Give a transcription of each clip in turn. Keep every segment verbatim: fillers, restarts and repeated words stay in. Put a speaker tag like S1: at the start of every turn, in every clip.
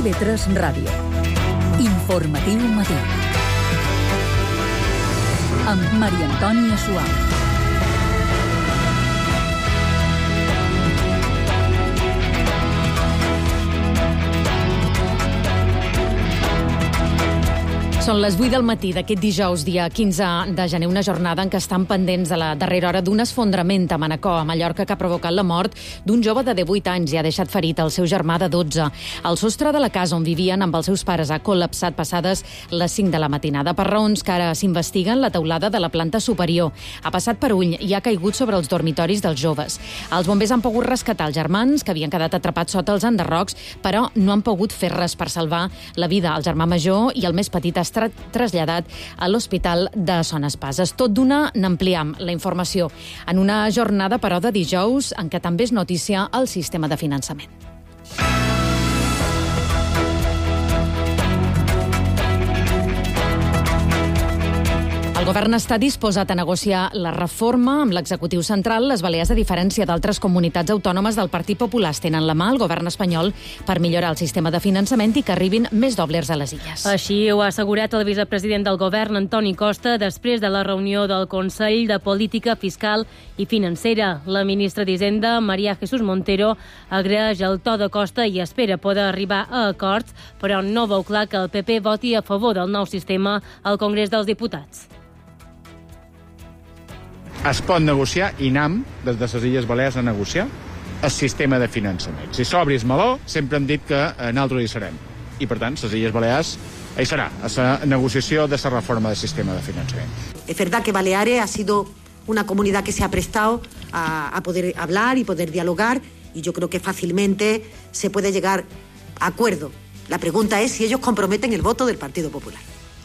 S1: T V tres Ràdio. Informatiu matí. Amb Maria Antònia Suau.
S2: Són les vuit del matí d'aquest dijous, dia quinze de gener, una jornada en què estan pendents a la darrera hora d'un esfondrament a Manacor, a Mallorca, que ha provocat la mort d'un jove de divuit anys i ha deixat ferit el seu germà de dotze. El sostre de la casa on vivien amb els seus pares ha col·lapsat passades les cinc de la matinada. Per raons que ara s'investiguen, la teulada de la planta superior ha passat per ull i ha caigut sobre els dormitoris dels joves. Els bombers han pogut rescatar els germans, que havien quedat atrapats sota els enderrocs, però no han pogut fer res per salvar la vida al germà major, i el més petit ha traslladat a l'Hospital de Son Espases. Tot d'una n'ampliem la informació en una jornada, però, de dijous en què també és notícia el sistema de finançament. El govern està disposat a negociar la reforma amb l'executiu central. Les Balears, a diferència d'altres comunitats autònomes del Partit Popular, tenen la mà al govern espanyol per millorar el sistema de finançament i que arribin més doblers a les illes.
S3: Així ho ha assegurat el vicepresident del govern, Antoni Costa, després de la reunió del Consell de Política Fiscal i Financera. La ministra d'Hisenda, María Jesús Montero, agraeix el to de Costa i espera poder arribar a acords, però no veu clar que el P P voti a favor del nou sistema al Congrés dels Diputats.
S4: Es pot negociar i anem des de les Illes Balears a negociar el sistema de finançament. Si s'obri el meló, sempre hem dit que nosaltres hi serem. I, per tant, les Illes Balears hi serà, a la negociació de la reforma del sistema de finançament.
S5: Es verdad que Baleares ha sido una comunidad que se ha prestado a, a poder hablar y poder dialogar, y yo creo que fácilmente se puede llegar a acuerdo. La pregunta es si ellos comprometen el voto del Partido Popular.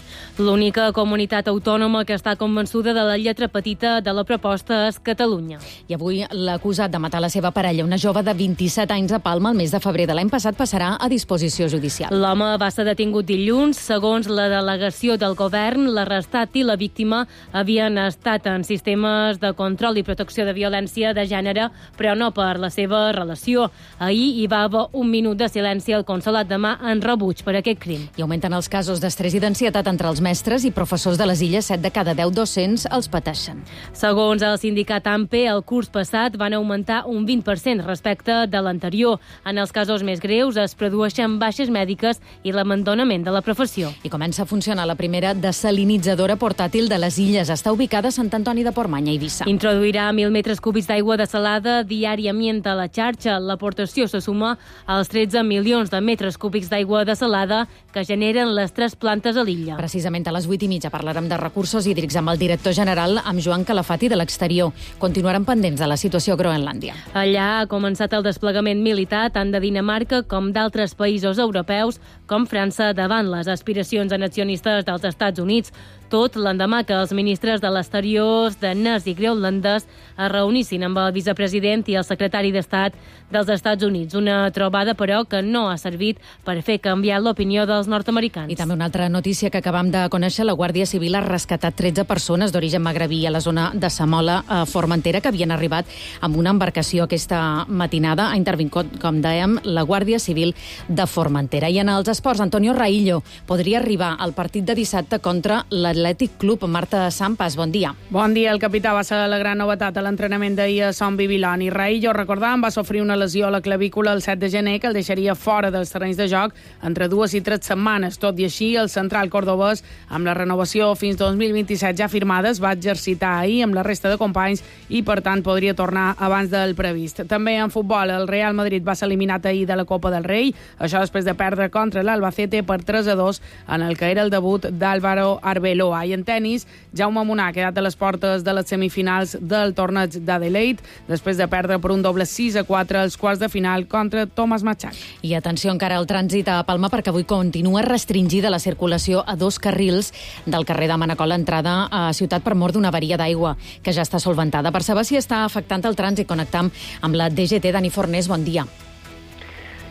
S3: L'única comunitat autònoma que està convençuda de la lletra petita de la proposta és Catalunya.
S2: I avui l'acusat de matar la seva parella, una jove de vint-i-set anys a Palma, el mes de febrer de l'any passat, passarà a disposició judicial.
S3: L'home va ser detingut dilluns. Segons la delegació del govern, l'arrestat i la víctima havien estat en sistemes de control i protecció de violència de gènere, però no per la seva relació. Ahir hi va haver un minut de silenci al Consolat de Mar en rebuig per aquest crim.
S2: I augmenten els casos d'estrès i d'ansietat entre els mestres i professors de les illes. Set de cada deu docents els pateixen.
S3: Segons el sindicat A M P, el curs passat van augmentar un vint per cent respecte de l'anterior. En els casos més greus es produeixen baixes mèdiques i l'abandonament de la professió.
S2: I comença a funcionar la primera desalinitzadora portàtil de les illes. Està ubicada a Sant Antoni de Portmany, a Eivissa.
S3: Introduirà mil metres cúbics d'aigua desalada diàriament a la xarxa. L'aportació se suma als tretze milions de metres cúbics d'aigua desalada que generen les tres plantes a l'illa.
S2: Precisament a les vuit i mitja parlarem de recursos hídrics amb el director general, amb Joan Calafati, de l'Exterior. Continuarem pendents de la situació a Groenlàndia.
S3: Allà ha començat el desplegament militar tant de Dinamarca com d'altres països europeus, com França, davant les aspiracions annexionistes dels Estats Units. Tot l'endemà que els ministres de l'Exterior danès i groenlandès es reunissin amb el vicepresident i el secretari d'Estat dels Estats Units. Una trobada, però, que no ha servit per fer canviar l'opinió dels nord-americans.
S2: I també una altra notícia que acabam de conèixer: la Guàrdia Civil ha rescatat tretze persones d'origen magrebí a la zona de Samola, a Formentera, que havien arribat amb una embarcació aquesta matinada. Ha intervingut, com dèiem, la Guàrdia Civil de Formentera. I en els esports, Antonio Raillo podria arribar al partit de dissabte contra l'Atlètic Club. Marta Sampas, bon dia.
S6: Bon dia. El capità va ser la gran novetat a l'entrenament d'ahir a Son Bibiloni. Raillo, recordàvem, va sofrir una lesió a la clavícula el set de gener que el deixaria fora dels terrenys de joc entre dues i tres setmanes. Tot i així, el central cordobès, amb la renovació fins dos mil vint-i-set ja firmades, va exercitar ahir amb la resta de companys i, per tant, podria tornar abans del previst. També en futbol, el Real Madrid va ser eliminat ahir de la Copa del Rei, això després de perdre contra l'Albacete per tres a dos, en el que era el debut d'Álvaro Arbeloa. I en tenis, Jaume Munar ha quedat a les portes de les semifinals del torneig d'Adelaide, després de perdre per un doble sis a quatre als quarts de final contra Thomas Machak.
S2: I atenció encara al trànsit a Palma, perquè avui continua restringida la circulació a dos carrils del carrer de Manacor, l'entrada a Ciutat, per mort d'una avaria d'aigua que ja està solventada. Per saber si està afectant el trànsit, connectam amb la D G T. Dani Fornés, bon dia.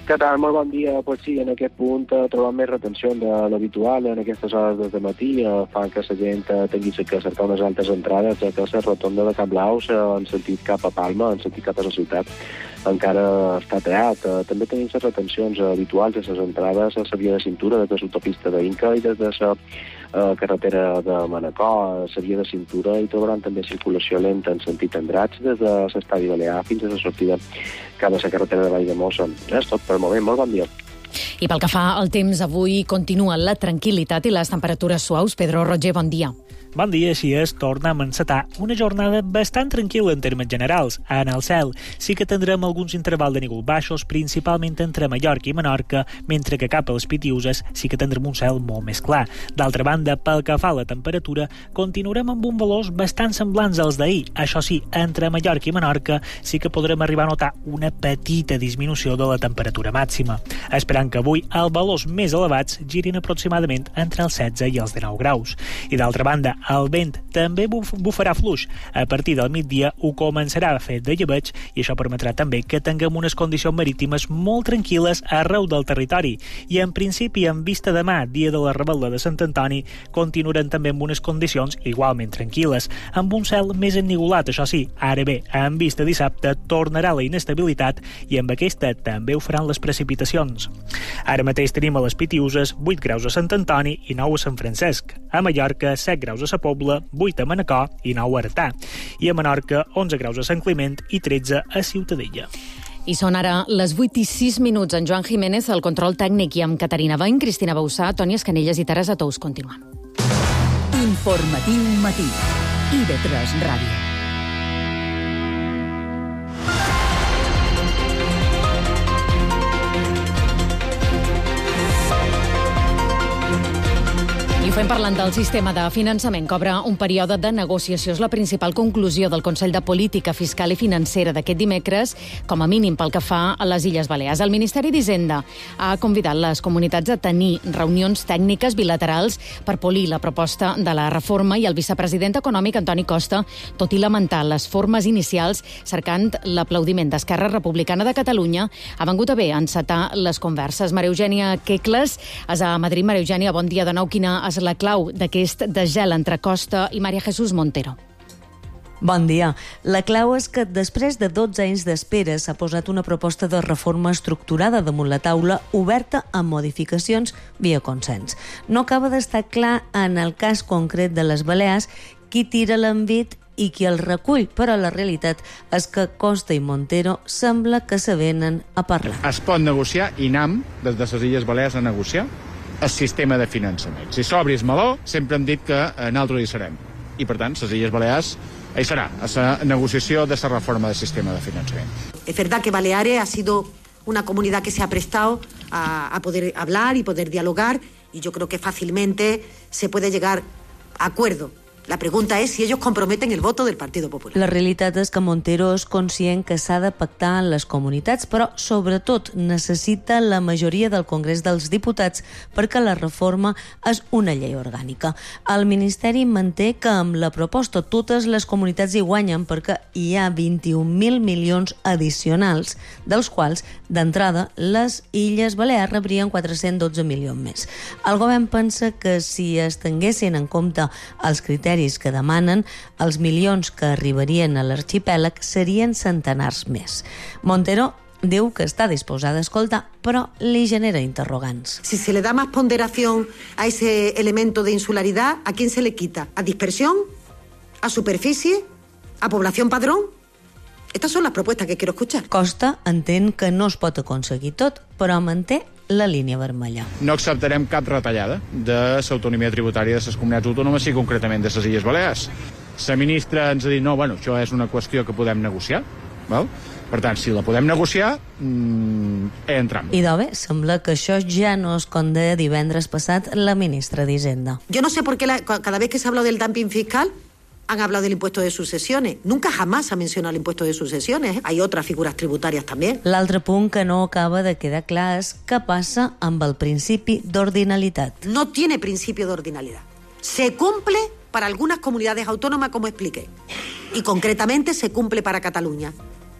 S7: Què tal? Molt bon dia. Pues sí, en aquest punt eh, trobam més retenció de l'habitual en aquestes hores de matí. Eh, fan que la gent eh, tingui que cercar unes altres entrades, ja que la rotonda de Cap Blau eh, en sentit cap a Palma, en sentit cap a la ciutat, encara està tallat. Eh, també tenim les retencions eh, habituals de les entrades a la via de cintura des de l'autopista d'Inca i des de la eh, carretera de Manacor. A la via de cintura hi trobaran també circulació lenta en sentit Andratx des de l'estadi Balear fins a la sortida cap a la carretera de Valldemossa. És tot per el moment. Molt bon dia.
S2: I pel que fa al temps, avui continua la tranquil·litat i les temperatures suaus. Pedro Roger, bon dia.
S8: Bon dia, així és, tornem a encetar una jornada bastant tranquil·la en termes generals. En el cel sí que tindrem alguns intervals de nígols baixos, principalment entre Mallorca i Menorca, mentre que cap a les Pitiüses sí que tindrem un cel molt més clar. D'altra banda, pel que fa a la temperatura, continuarem amb un valors bastant semblants als d'ahir. Això sí, entre Mallorca i Menorca sí que podrem arribar a notar una petita disminució de la temperatura màxima, esperant que avui els valors més elevats girin aproximadament entre els setze i els dinou graus. I d'altra banda, el vent també buf bufarà fluix. A partir del migdia ho començarà a fer de llebeig i això permetrà també que tinguem unes condicions marítimes molt tranquil·les arreu del territori. I en principi, en vista demà, dia de la rebel·la de Sant Antoni, continuaran també amb unes condicions igualment tranquil·les, amb un cel més ennigolat, això sí. Ara bé, en vista dissabte, tornarà la inestabilitat i amb aquesta també ho faran les precipitacions. Ara mateix tenim a les Pitiüses vuit graus a Sant Antoni i nou a Sant Francesc. A Mallorca, set graus a Sa Pobla, vuit a Manacor i nou a Artà. I a Menorca, onze graus a Sant Climent i tretze a Ciutadella.
S2: I són ara les vuit i sis minuts. En Joan Jiménez, el control tècnic, i amb Caterina Bain, Cristina Bausà, Toni Escanelles i Teresa Tous. Continuem.
S1: Informatiu matí. I de tres Ràdio.
S2: I ho fem parlant del sistema de finançament, que obre un període de negociació. És la principal conclusió del Consell de Política Fiscal i Financera d'aquest dimecres, com a mínim pel que fa a les Illes Balears. El Ministeri d'Hisenda ha convidat les comunitats a tenir reunions tècniques bilaterals per polir la proposta de la reforma i el vicepresident econòmic, Antoni Costa, tot i lamentar les formes inicials, cercant l'aplaudiment d'Esquerra Republicana de Catalunya, ha vengut a bé encetar les converses. Maria Eugènia Quecles és a Madrid. Maria Eugènia, bon dia de nou. Quina és la clau d'aquest desgel entre Costa i María Jesús Montero?
S9: Bon dia. La clau és que després de dotze anys d'espera s'ha posat una proposta de reforma estructurada damunt la taula, oberta a modificacions via consens. No acaba d'estar clar en el cas concret de les Balears qui tira l'envit i qui el recull, però la realitat és que Costa i Montero sembla que se venen a parlar.
S4: Es pot negociar i anem des de les Illes Balears a negociar el sistema de finançament. Si s'obris meló, sempre hem dit que nosaltres hi serem. I, per tant, les Illes Balears hi serà, a la negociació de la reforma del sistema de finançament.
S5: Es verdad que Baleares ha sido una comunidad que se ha prestado a, a poder hablar y poder dialogar, y yo creo que fácilmente se puede llegar a acuerdo. La pregunta és si ells comprometen el voto del Partido Popular.
S9: La realitat és que Montero és conscient que s'ha de pactar en les comunitats, però sobretot necessita la majoria del Congrés dels Diputats perquè la reforma és una llei orgànica. El Ministeri manté que amb la proposta totes les comunitats hi guanyen perquè hi ha vint-i-un mil milions addicionals, dels quals, d'entrada, les Illes Balears rebrien quatre-cents dotze milions més. El govern pensa que si es tinguessin en compte els criteris que demanen, els milions que arribarien a l'arxipèlag serien centenars més. Montero diu que està disposada a escoltar, però li genera interrogants.
S5: Si se le da más ponderación a ese elemento de insularidad, ¿a quién se le quita? ¿A dispersión? ¿A superficie? ¿A población padrón? Estas son las propuestas que quiero escuchar.
S9: Costa entén que no es pot aconseguir tot, però manté la línia vermella.
S4: No acceptarem cap retallada de l'autonomia tributària de les comunitats autònomes i concretament de les Illes Balears. La ministra ens ha dit, no, bueno, això és una qüestió que podem negociar, val? Per tant, si la podem negociar, mmm, entram.
S9: I d'obé, sembla que això ja no es com deia divendres passat la ministra d'Hisenda.
S5: Yo no sé por qué la, cada vez que se ha hablado del dumping fiscal han hablado del impuesto de sucesiones. Nunca jamás ha mencionado el impuesto de sucesiones. ¿eh? Hay otras figuras tributarias también.
S9: L'altre punt que no acaba de quedar clar és què passa amb el principi d'ordinalitat.
S5: No tiene principio de ordinalidad. Se cumple para algunas comunidades autónomas, como expliqué. Y concretamente se cumple para Cataluña.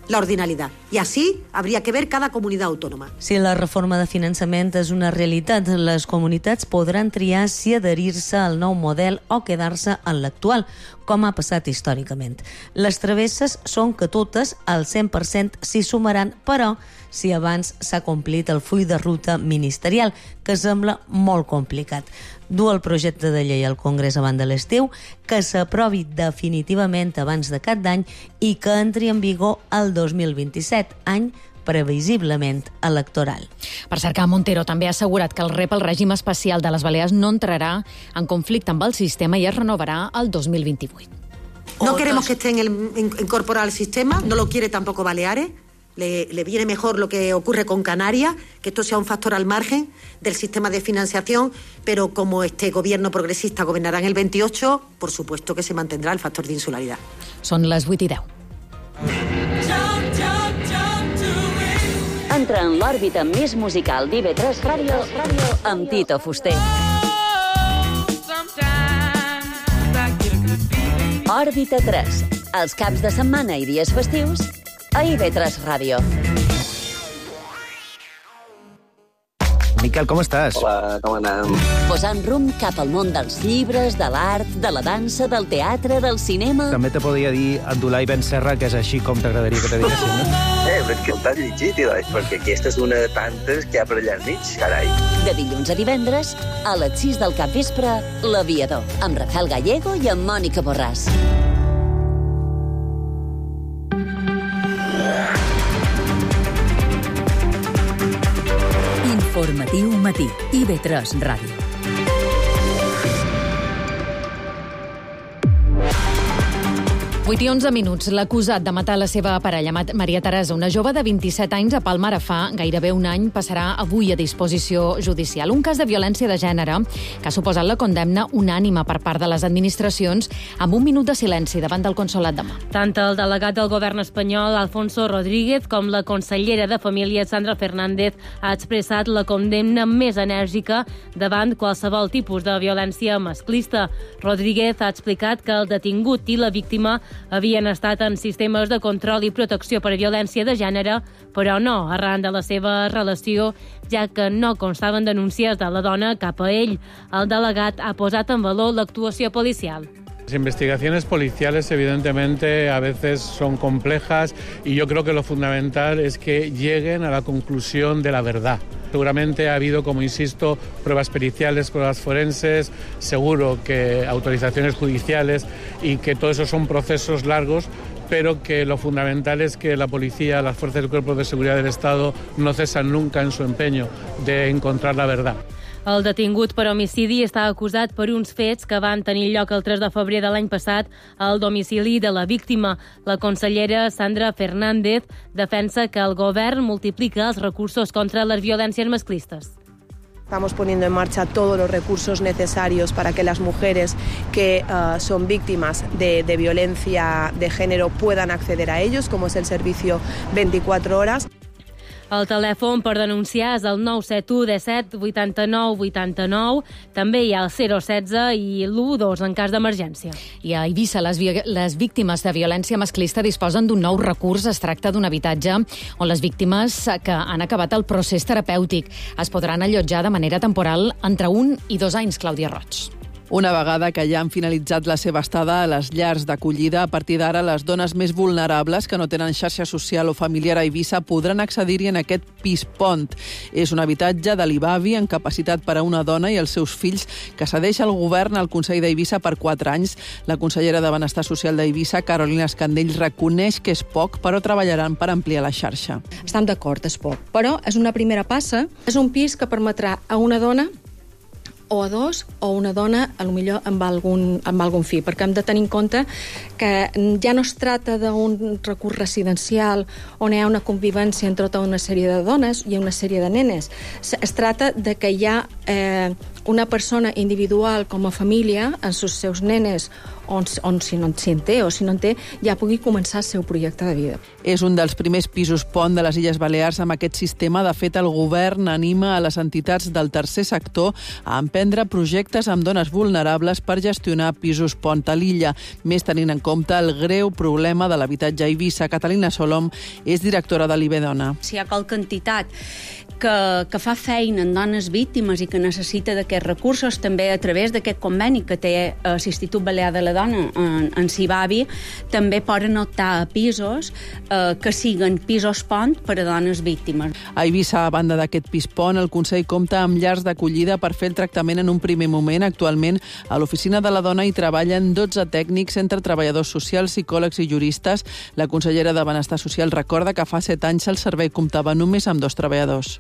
S5: la ordinalidad. Y así habría que ver cada comunidad autónoma.
S9: Si la reforma de finançament és una realitat, les comunitats podran triar si adherir-se al nou model o quedar-se en l'actual, com ha passat històricament. Les travesses són que totes, al cent per cent, s'hi sumaran, però si abans s'ha complit el full de ruta ministerial, que sembla molt complicat. Dur el projecte de llei al Congrés abans de l'estiu, que s'aprovi definitivament abans de cap d'any i que entri en vigor el dos mil vint-i-set, any previsiblement electoral.
S2: Per cert, que Montero també ha assegurat que el R E P, el règim especial de les Balears, no entrarà en conflicte amb el sistema i es renovarà el dos mil vint-i-vuit.
S5: No queremos que esté en el, en, incorporado al sistema, no lo quiere tampoco Baleares. Le, le viene mejor lo que ocurre con Canarias, que esto sea un factor al margen del sistema de financiación, pero como este gobierno progresista gobernará en el veintiocho, por supuesto que se mantendrá el factor de insularidad.
S2: Són les vuit i deu.
S1: Entra en l'òrbita més musical d'I V tres Ràdio amb Tito Fuster. Òrbita tres, els caps de setmana i dies festius a I V tres Ràdio.
S10: Miquel, com estàs?
S11: Hola, com anem?
S1: Posant rumb cap al món dels llibres, de l'art, de la dansa, del teatre, del cinema...
S10: També te podria dir Abdulai Ben Serra, que és així com t'agradaria que te diguessin, no?
S11: Eh, perquè el t'has llegit, Idois, perquè aquesta és una de tantes que hi ha per allà enmig, carai.
S1: De dilluns a divendres, a les sis del capvespre, L'Aviador, amb Rafael Gallego i amb Mònica Borràs. Informatiu matí, I V tres Ràdio.
S2: vuit i onze minuts. L'acusat de matar la seva parella, Maria Teresa, una jove de vint-i-set anys a Palma ara fa gairebé un any, passarà avui a disposició judicial. Un cas de violència de gènere que ha suposat la condemna unànime per part de les administracions amb un minut de silenci davant del Consolat de Mar.
S3: Tant el delegat del govern espanyol, Alfonso Rodríguez, com la consellera de Família, Sandra Fernández, ha expressat la condemna més enèrgica davant qualsevol tipus de violència masclista. Rodríguez ha explicat que el detingut i la víctima havien estat en sistemes de control i protecció per violència de gènere, però no arran de la seva relació, ja que no constaven denúncies de la dona cap a ell. El delegat ha posat en valor l'actuació policial.
S12: Las investigaciones policiales evidentemente a veces son complejas y yo creo que lo fundamental es que lleguen a la conclusión de la verdad. Seguramente ha habido, como insisto, pruebas periciales, pruebas forenses, seguro que autorizaciones judiciales y que todo eso son procesos largos, pero que lo fundamental es que la policía, las fuerzas del Cuerpo de Seguridad del Estado no cesan nunca en su empeño de encontrar la verdad.
S3: El detingut per homicidi està acusat per uns fets que van tenir lloc el tres de febrer de l'any passat al domicili de la víctima. La consellera Sandra Fernández defensa que el govern multiplica els recursos contra les violències masclistes.
S13: Estamos poniendo en marcha todos los recursos necesarios para que las mujeres que uh, son víctimas de, de violencia de género puedan acceder a ellos, como es el servicio veinticuatro horas.
S3: El telèfon per denunciar és el nou set u disset vuitanta-nou vuitanta-nou. També hi ha el zero setze i l'u dos en cas d'emergència.
S2: I a Eivissa, les, les víctimes de violència masclista disposen d'un nou recurs. Es tracta d'un habitatge on les víctimes que han acabat el procés terapèutic es podran allotjar de manera temporal entre un i dos anys, Clàudia Roig.
S14: Una vegada que ja han finalitzat la seva estada a les llars d'acollida, a partir d'ara les dones més vulnerables que no tenen xarxa social o familiar a Eivissa podran accedir-hi en aquest pis pont. És un habitatge de l'Ibavi en capacitat per a una dona i els seus fills que cedeix el govern al Consell d'Eivissa per quatre anys. La consellera de Benestar Social d'Eivissa, Carolina Escandell, reconeix que és poc, però treballaran per ampliar la xarxa.
S15: Estem d'acord, és poc, però és una primera passa. És un pis que permetrà a una dona o a dos, o una dona, a lo millor amb algun, amb algun fill, perquè hem de tenir en compte que ja no es tracta d'un recurs residencial on hi ha una convivència entre tota una sèrie de dones i una sèrie de nenes. Es tracta de que hi ha eh, una persona individual com a família, amb els seus nenes on, on si no si en té o si no en té, ja pugui començar el seu projecte de vida.
S14: És un dels primers pisos pont de les Illes Balears amb aquest sistema. De fet, el govern anima a les entitats del tercer sector a emprendre projectes amb dones vulnerables per gestionar pisos pont a l'illa, més tenint en compte el greu problema de l'habitatge a Eivissa. Catalina Solom és directora de l'I B Dona.
S16: Si hi ha qualque entitat que, que fa feina en dones víctimes i que necessita d'aquests recursos, també a través d'aquest conveni que té l'Institut Balear de la Dona en, en Cibavi, també poden optar a pisos eh, que siguen pisos pont per a dones víctimes.
S14: A Eivissa, a banda d'aquest pis pont, el Consell compta amb llars d'acollida per fer el tractament en un primer moment. Actualment, a l'Oficina de la Dona hi treballen dotze tècnics entre treballadors socials, psicòlegs i juristes. La consellera de Benestar Social recorda que fa set anys el servei comptava només amb dos treballadors.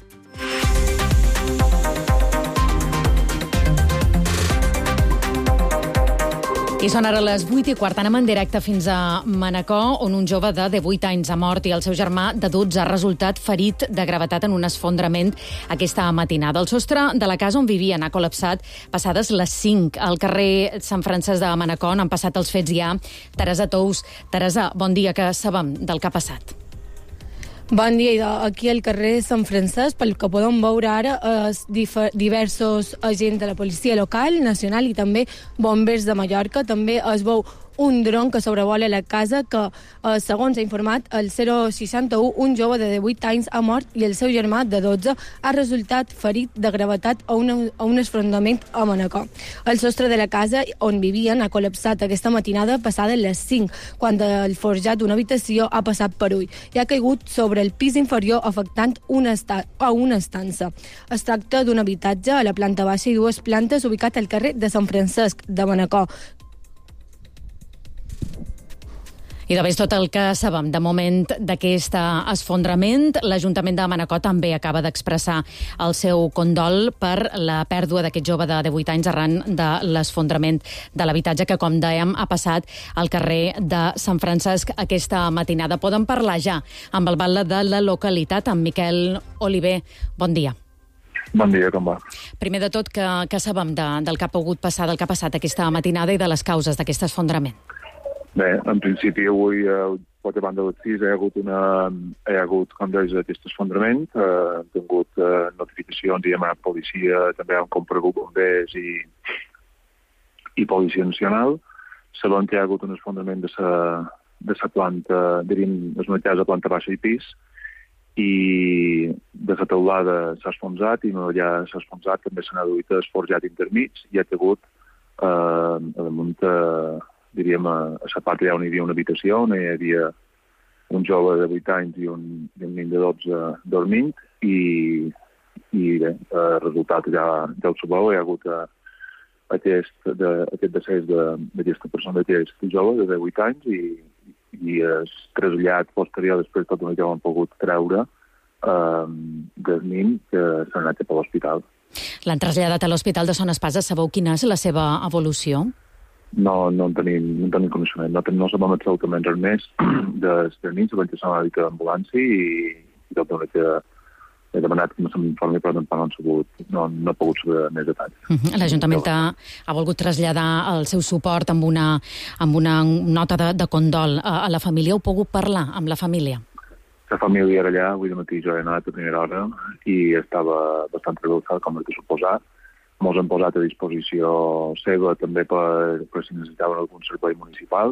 S2: I són ara les vuit i quart. Anem en directe fins a Manacor, on un jove de divuit anys ha mort i el seu germà de dotze ha resultat ferit de gravetat en un esfondrament aquesta matinada. El sostre de la casa on vivien ha col·lapsat passades les cinc. Al carrer Sant Francesc de Manacor han passat els fets ja. Teresa Tous. Teresa, bon dia, que sabem del que ha passat.
S17: Bon dia, aquí al carrer Sant Francesc, pel que podem veure ara, és diversos agents de la policia local, nacional i també bombers de Mallorca. També es veu un dron que sobrevola la casa que, eh, segons ha informat el zero seixanta-u, un jove de divuit anys ha mort i el seu germà de dotze ha resultat ferit de gravetat a, una, a un esfondament a Manacor. El sostre de la casa on vivien ha col·lapsat aquesta matinada passada les cinc, quan el forjat d'una habitació ha passat per ull i ha caigut sobre el pis inferior afectant una, esta, a una estança. Es tracta d'un habitatge a la planta baixa i dues plantes ubicat al carrer de Sant Francesc de Manacor.
S2: I de tot el que sabem de moment d'aquest esfondrament, l'Ajuntament de Manacor també acaba d'expressar el seu condol per la pèrdua d'aquest jove de divuit anys arran de l'esfondrament de l'habitatge que, com dèiem, ha passat al carrer de Sant Francesc aquesta matinada. Podem parlar ja amb el batlle de la localitat, amb Miquel Oliver. Bon dia.
S18: Bon dia, com va?
S2: Primer de tot, que, que sabem de, del que ha pogut passar, del que ha passat aquesta matinada i de les causes d'aquest esfondrament?
S18: Bé, en principi avui, eh, pot a banda de les sis, hi ha hagut, una, hi ha hagut com deies, aquest esfondrament. Eh, hem tingut eh, notificacions i hem anat policia, també han comparegut bombers i, i Policia Nacional. Sabem que hi ha hagut un esfondrament de sa, de sa planta, diríem, les unitats de planta baixa i pis, i de la teulada s'ha esfonsat i no ja s'ha esfonsat, també s'han aduït el forjat intermig i ha hagut eh, a damunt eh, diríem, a, a la part allà on hi havia una habitació, on hi havia un jove de vuit anys i un, i un nen de dotze dormint, i, i bé, el resultat ja, ja ho sabeu, hi ha hagut a, aquest, de, aquest decés d'aquesta persona, d'aquest jove de divuit anys, i, i el traslladat posterior, després tot el que han pogut treure eh, del nin, que s'ha anat cap a l'hospital.
S2: L'han traslladat a l'Hospital de Son Espasa. Sabeu quina és la seva evolució?
S18: No, no en tenim, no en tenim coneixement. No, no sabem absolutament res més dels nens, perquè s'ha anat a l'ambulància i, i tot el que he demanat que m'informi, però no, han sabut, no, no he pogut saber més detalls. Uh -huh.
S2: L'Ajuntament ha, ha volgut traslladar el seu suport amb una, amb una nota de, de condol a, a la família. Heu pogut parlar amb la família?
S18: La família era allà, avui de matí jo he anat a primera hora i estava bastant revoltada, com el que suposat. Ens hem posat a disposició seva també per, per si necessitaven algun servei municipal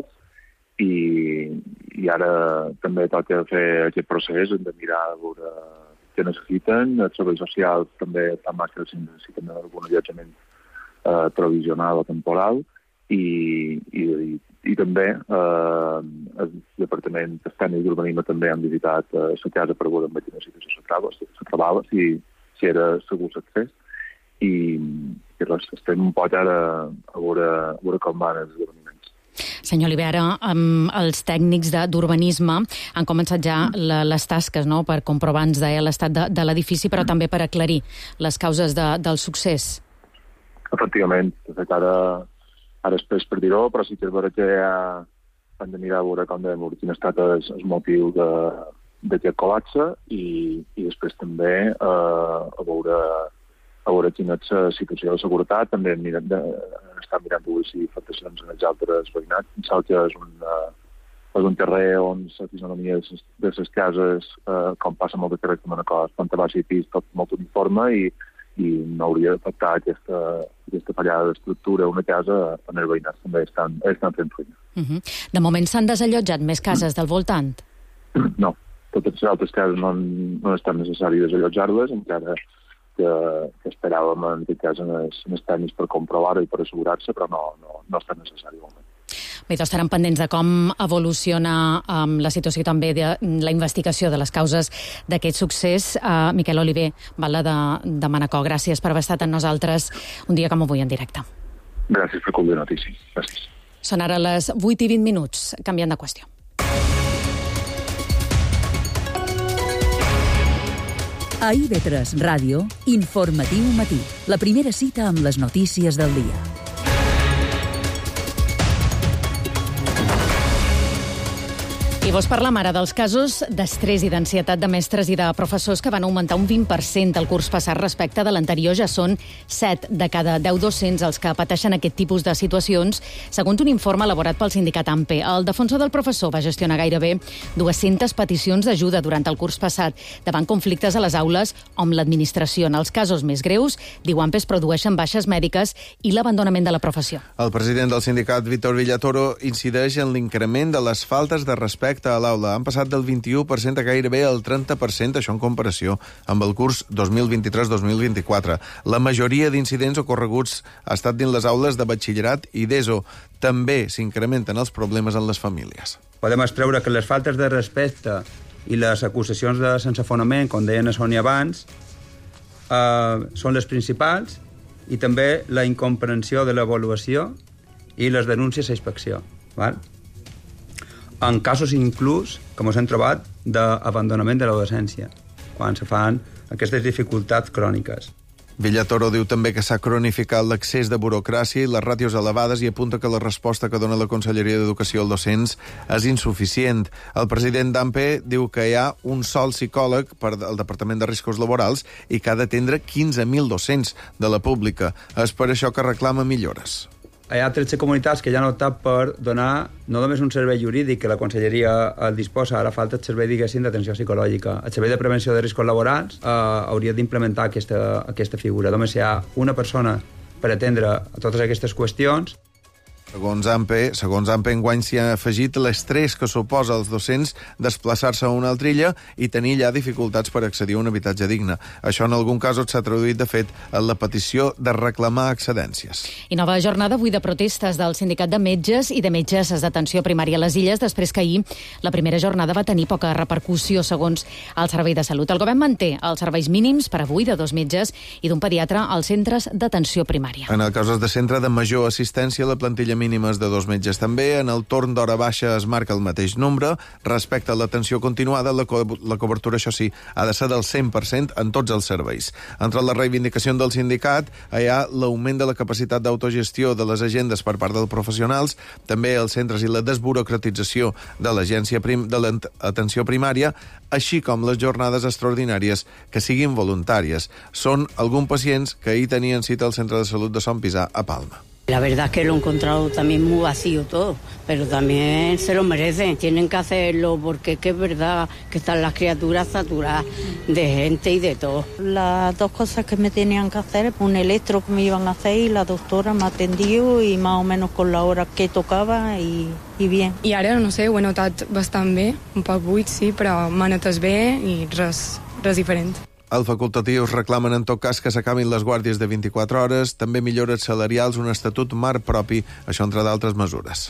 S18: i, i ara també toca fer aquest procés, hem de mirar a veure què necessiten. Els serveis socials també estan marxa si necessiten algun allotjament eh, provisional o temporal i, i, i, i també eh, el Departament Tècnic d'Urbanisme també han visitat eh, la casa per veure en quina situació se trobava, si, si era segur l'accés. I, i res, estem un poc ara a veure, a veure com van els esdeveniments.
S2: Senyor Olivera, um, els tècnics d'urbanisme han començat ja la, les tasques, no?, per comprovar, ens deia, l'estat de, de l'edifici, però també per aclarir les causes de, del succés.
S18: Efectivament. De fet, ara, ara és pres per dir-ho, però sí que és veritat que ja hem de mirar a veure com de quin ha estat el, el motiu d'aquest col·lapse i, i després també eh, a veure a veure quina és la situació de seguretat. També hem mirat de, estan mirant avui si afectacions en els altres veïnats. Penseu que és un, uh, és un terrer on la fisonomia de les cases, uh, com passa molt de carrer com una cosa, planta baixa i pis, tot molt uniforme, i, i no hauria d'afectar aquesta, aquesta fallada d'estructura. Una casa en els veïnats també estan, estan fent feina.
S2: Uh-huh. De moment s'han desallotjat més cases del voltant?
S18: No, totes les altres cases no, no és tan necessari desallotjar-les, encara que, que esperàvem en aquest cas en els, en els tècnics per comprovar-ho i per assegurar-se, però no, no, no és tan necessari.
S2: Bé, doncs estarem pendents de com evoluciona um, la situació també de la investigació de les causes d'aquest succés. Uh, Miquel Oliver, Batlle de, de Manacor, gràcies per haver estat amb nosaltres un dia com avui en directe.
S18: Gràcies per convidar notícies. Gràcies.
S2: Són ara les vuit i vint minuts, canviant de qüestió.
S19: A I V tres Ràdio, Informatiu Matí, la primera cita amb les notícies del dia.
S2: I vos parlam ara dels casos d'estrès i d'ansietat de mestres i de professors que van augmentar un vint per cent el curs passat respecte de l'anterior. Ja són set de cada deu docents els que pateixen aquest tipus de situacions, segons un informe elaborat pel sindicat AMPE. El defensor del professor va gestionar gairebé dues-centes peticions d'ajuda durant el curs passat davant conflictes a les aules o amb l'administració. En els casos més greus, diu AMPE, es produeixen baixes mèdiques i l'abandonament de la professió.
S20: El president del sindicat, Víctor Villatoro, incideix en l'increment de les faltes de respecte a l'aula. Han passat del vint-i-u per cent a gairebé el trenta per cent, això en comparació amb el curs dos mil vint-i-tres dos mil vint-i-quatre. La majoria d'incidents ocorreguts ha estat dins les aules de batxillerat i d'ESO. També s'incrementen els problemes en les famílies.
S21: Podem extreure que les faltes de respecte i les acusacions de sense fonament, com deien a Sònia abans, eh, són les principals, i també la incomprensió de l'avaluació i les denúncies a inspecció. Val? En casos inclús, com us hem trobat, d'abandonament de la docència, quan se fan aquestes dificultats cròniques.
S20: Villatoro diu també que s'ha cronificat l'accés de burocràcia i les ràtios elevades i apunta que la resposta que dona la Conselleria d'Educació als docents és insuficient. El president d'AMPE diu que hi ha un sol psicòleg per al Departament de Riscos Laborals i que ha d'atendre quinze mil docents de la pública. És per això que reclama millores.
S21: Hi ha tretze comunitats que ja han optat per donar no només un servei jurídic, que la Conselleria el disposa, ara falta el servei, diguéssim, d'atenció psicològica. El servei de prevenció de riscos laborals eh, hauria d'implementar aquesta, aquesta figura. Només hi ha una persona per atendre totes aquestes qüestions.
S20: Segons AMPE, segons AMPE, enguany s'hi ha afegit l'estrès que suposa als docents desplaçar-se a una altra illa i tenir ja dificultats per accedir a un habitatge digne. Això en algun cas s'ha traduït, de fet, en la petició de reclamar excedències.
S2: I nova jornada avui de protestes del Sindicat de Metges i de Metgesses d'Atenció Primària a les Illes, després que ahir la primera jornada va tenir poca repercussió, segons el Servei de Salut. El govern manté els serveis mínims per avui de dos metges i d'un pediatre als centres d'atenció primària.
S20: En el cas de centre de major assistència, la plantilla mínimes de dos metges també. En el torn d'hora baixa es marca el mateix nombre. Respecte a l'atenció continuada, la, co la cobertura, això sí, ha de ser del cent per cent en tots els serveis. Entre les reivindicacions del sindicat hi ha l'augment de la capacitat d'autogestió de les agendes per part dels professionals, també els centres i la desburocratització de l'agència prim de l'atenció primària, així com les jornades extraordinàries que siguin voluntàries. Són alguns pacients que ahir tenien cita al Centre de Salut de Sant Pisà a Palma.
S22: La verdad es que lo he encontrado también muy vacío todo, pero también se lo merecen. Tienen que hacerlo porque es que es verdad que están las criaturas saturadas de gente y de todo.
S23: Las dos cosas que me tenían que hacer, un electro que me iban a hacer y la doctora me atendió y más o menos con la hora que tocaba y, y bien.
S17: I ara, no sé, ho he notat bastant bé, un poc buit, sí, però m'ha notat bé i res, res diferent.
S20: Els facultatius reclamen en tot cas que s'acabin les guàrdies de vint-i-quatre hores, també millores salarials, un estatut marc propi, això entre d'altres mesures.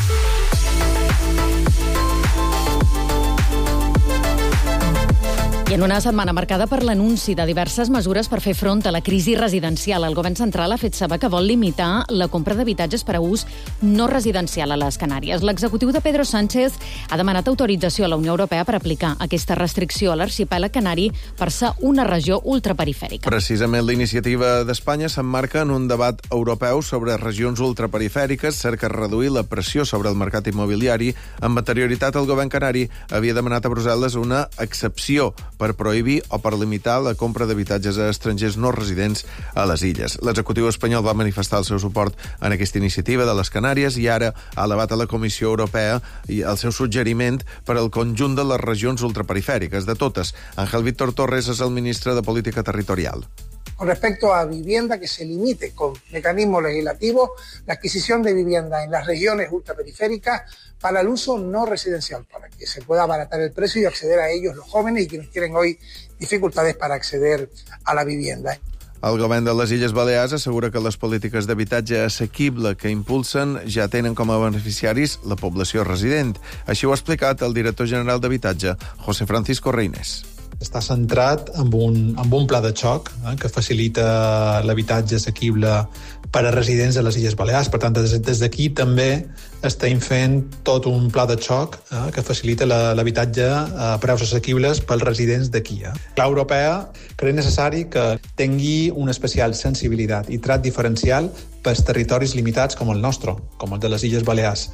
S2: I en una setmana marcada per l'anunci de diverses mesures per fer front a la crisi residencial, el govern central ha fet saber que vol limitar la compra d'habitatges per a ús no residencial a les Canàries. L'executiu de Pedro Sánchez ha demanat autorització a la Unió Europea per aplicar aquesta restricció a l'arxipèlag canari per ser una regió ultraperifèrica.
S20: Precisament la iniciativa d'Espanya s'emmarca en un debat europeu sobre regions ultraperifèriques, cerca reduir la pressió sobre el mercat immobiliari. Amb anterioritat, el govern canari havia demanat a Brussel·les una excepció per per prohibir o per limitar la compra d'habitatges a estrangers no residents a les illes. L'executiu espanyol va manifestar el seu suport en aquesta iniciativa de les Canàries i ara ha elevat a la Comissió Europea el seu suggeriment per al conjunt de les regions ultraperifèriques, de totes. Ángel Víctor Torres és el ministre de Política Territorial.
S6: Con respecto a vivienda, que se limite con mecanismos legislativos la adquisición de vivienda en las regiones ultraperiféricas para el uso no residencial, para que se pueda abaratar el precio y acceder a ellos los jóvenes y quienes tienen hoy dificultades para acceder a la vivienda.
S20: El govern de les Illes Balears assegura que les polítiques d'habitatge assequible que impulsen ja tenen com a beneficiaris la població resident. Així ho ha explicat el director general d'Habitatge, José Francisco Reynés.
S7: Està centrat en un, en un pla de xoc eh, que facilita l'habitatge assequible per a residents de les Illes Balears. Per tant, des, des d'aquí també estem fent tot un pla de xoc eh, que facilita la, l'habitatge a preus assequibles pels residents d'aquí. Eh. La europea creu necessari que tingui una especial sensibilitat i trat diferencial pels territoris limitats com el nostre, com el de les Illes Balears.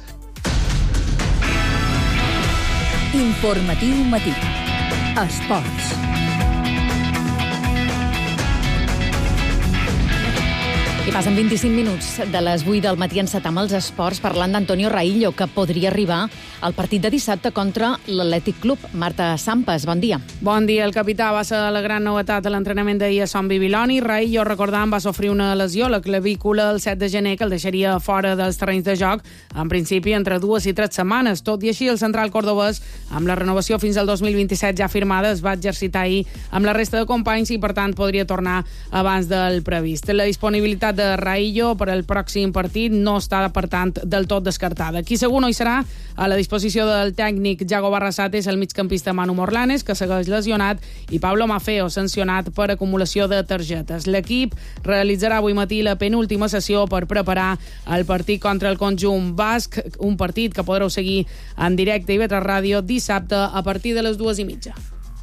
S19: Informatiu matí. Esports.
S2: I passen vint-i-cinc minuts de les vuit del matí encetam els esports parlant d'Antonio Raillo, que podria arribar al partit de dissabte contra l'Atlètic Club. Marta Sampas, bon dia.
S8: Bon dia. El capità va ser la gran novetat de l'entrenament d'ahir a Son Bibiloni. Raillo, recordant, va sofrir una lesió a la clavícula el set de gener que el deixaria fora dels terrenys de joc, en principi entre dues i tres setmanes. Tot i així, el central cordobès, amb la renovació fins al dos mil vint-i-set ja firmada, es va exercitar ahir amb la resta de companys i, per tant, podria tornar abans del previst. La disponibilitat de Raillo per al pròxim partit no està, per tant, del tot descartada. Qui segur no hi serà a la disposició del tècnic Yago Barrasate és el migcampista Manu Morlanes, que segueix lesionat, i Pablo Maffeo, sancionat per acumulació de targetes. L'equip realitzarà avui matí la penúltima sessió per preparar el partit contra el conjunt basc, un partit que podreu seguir en directe i I V tres Ràdio dissabte a partir de les dues i mitja.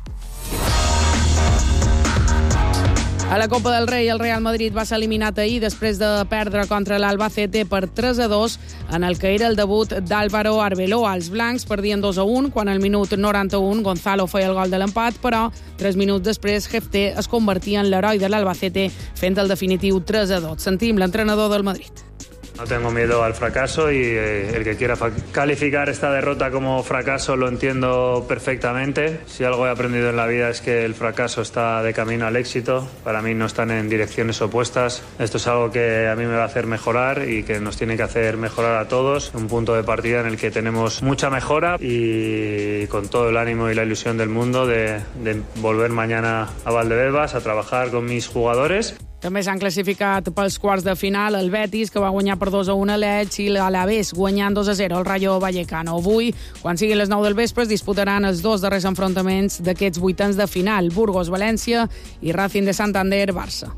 S8: A la Copa del Rei, el Real Madrid va ser eliminat ahir després de perdre contra l'Albacete per tres a dos en el que era el debut d'Álvaro Arbeloa. Els blancs perdien dos a un quan al minut noranta-un Gonzalo feia el gol de l'empat, però tres minuts després Jefté es convertia en l'heroi de l'Albacete fent el definitiu tres a dos. Sentim l'entrenador del Madrid.
S24: No tengo miedo al fracaso y eh, el que quiera calificar esta derrota como fracaso lo entiendo perfectamente. Si algo he aprendido en la vida es que el fracaso está de camino al éxito. Para mí no están en direcciones opuestas. Esto es algo que a mí me va a hacer mejorar y que nos tiene que hacer mejorar a todos. Un punto de partida en el que tenemos mucha mejora y con todo el ánimo y la ilusión del mundo de, de volver mañana a Valdebebas a trabajar con mis jugadores.
S8: També s'han classificat pels quarts de final el Betis, que va guanyar per dos a un a l'Elx, i l'Alavés, guanyant dos a zero el Rayo Vallecano. Avui, quan siguin les nou del vespre, es disputaran els dos darrers enfrontaments d'aquests vuitens de final, Burgos-València i Racing de Santander-Barça.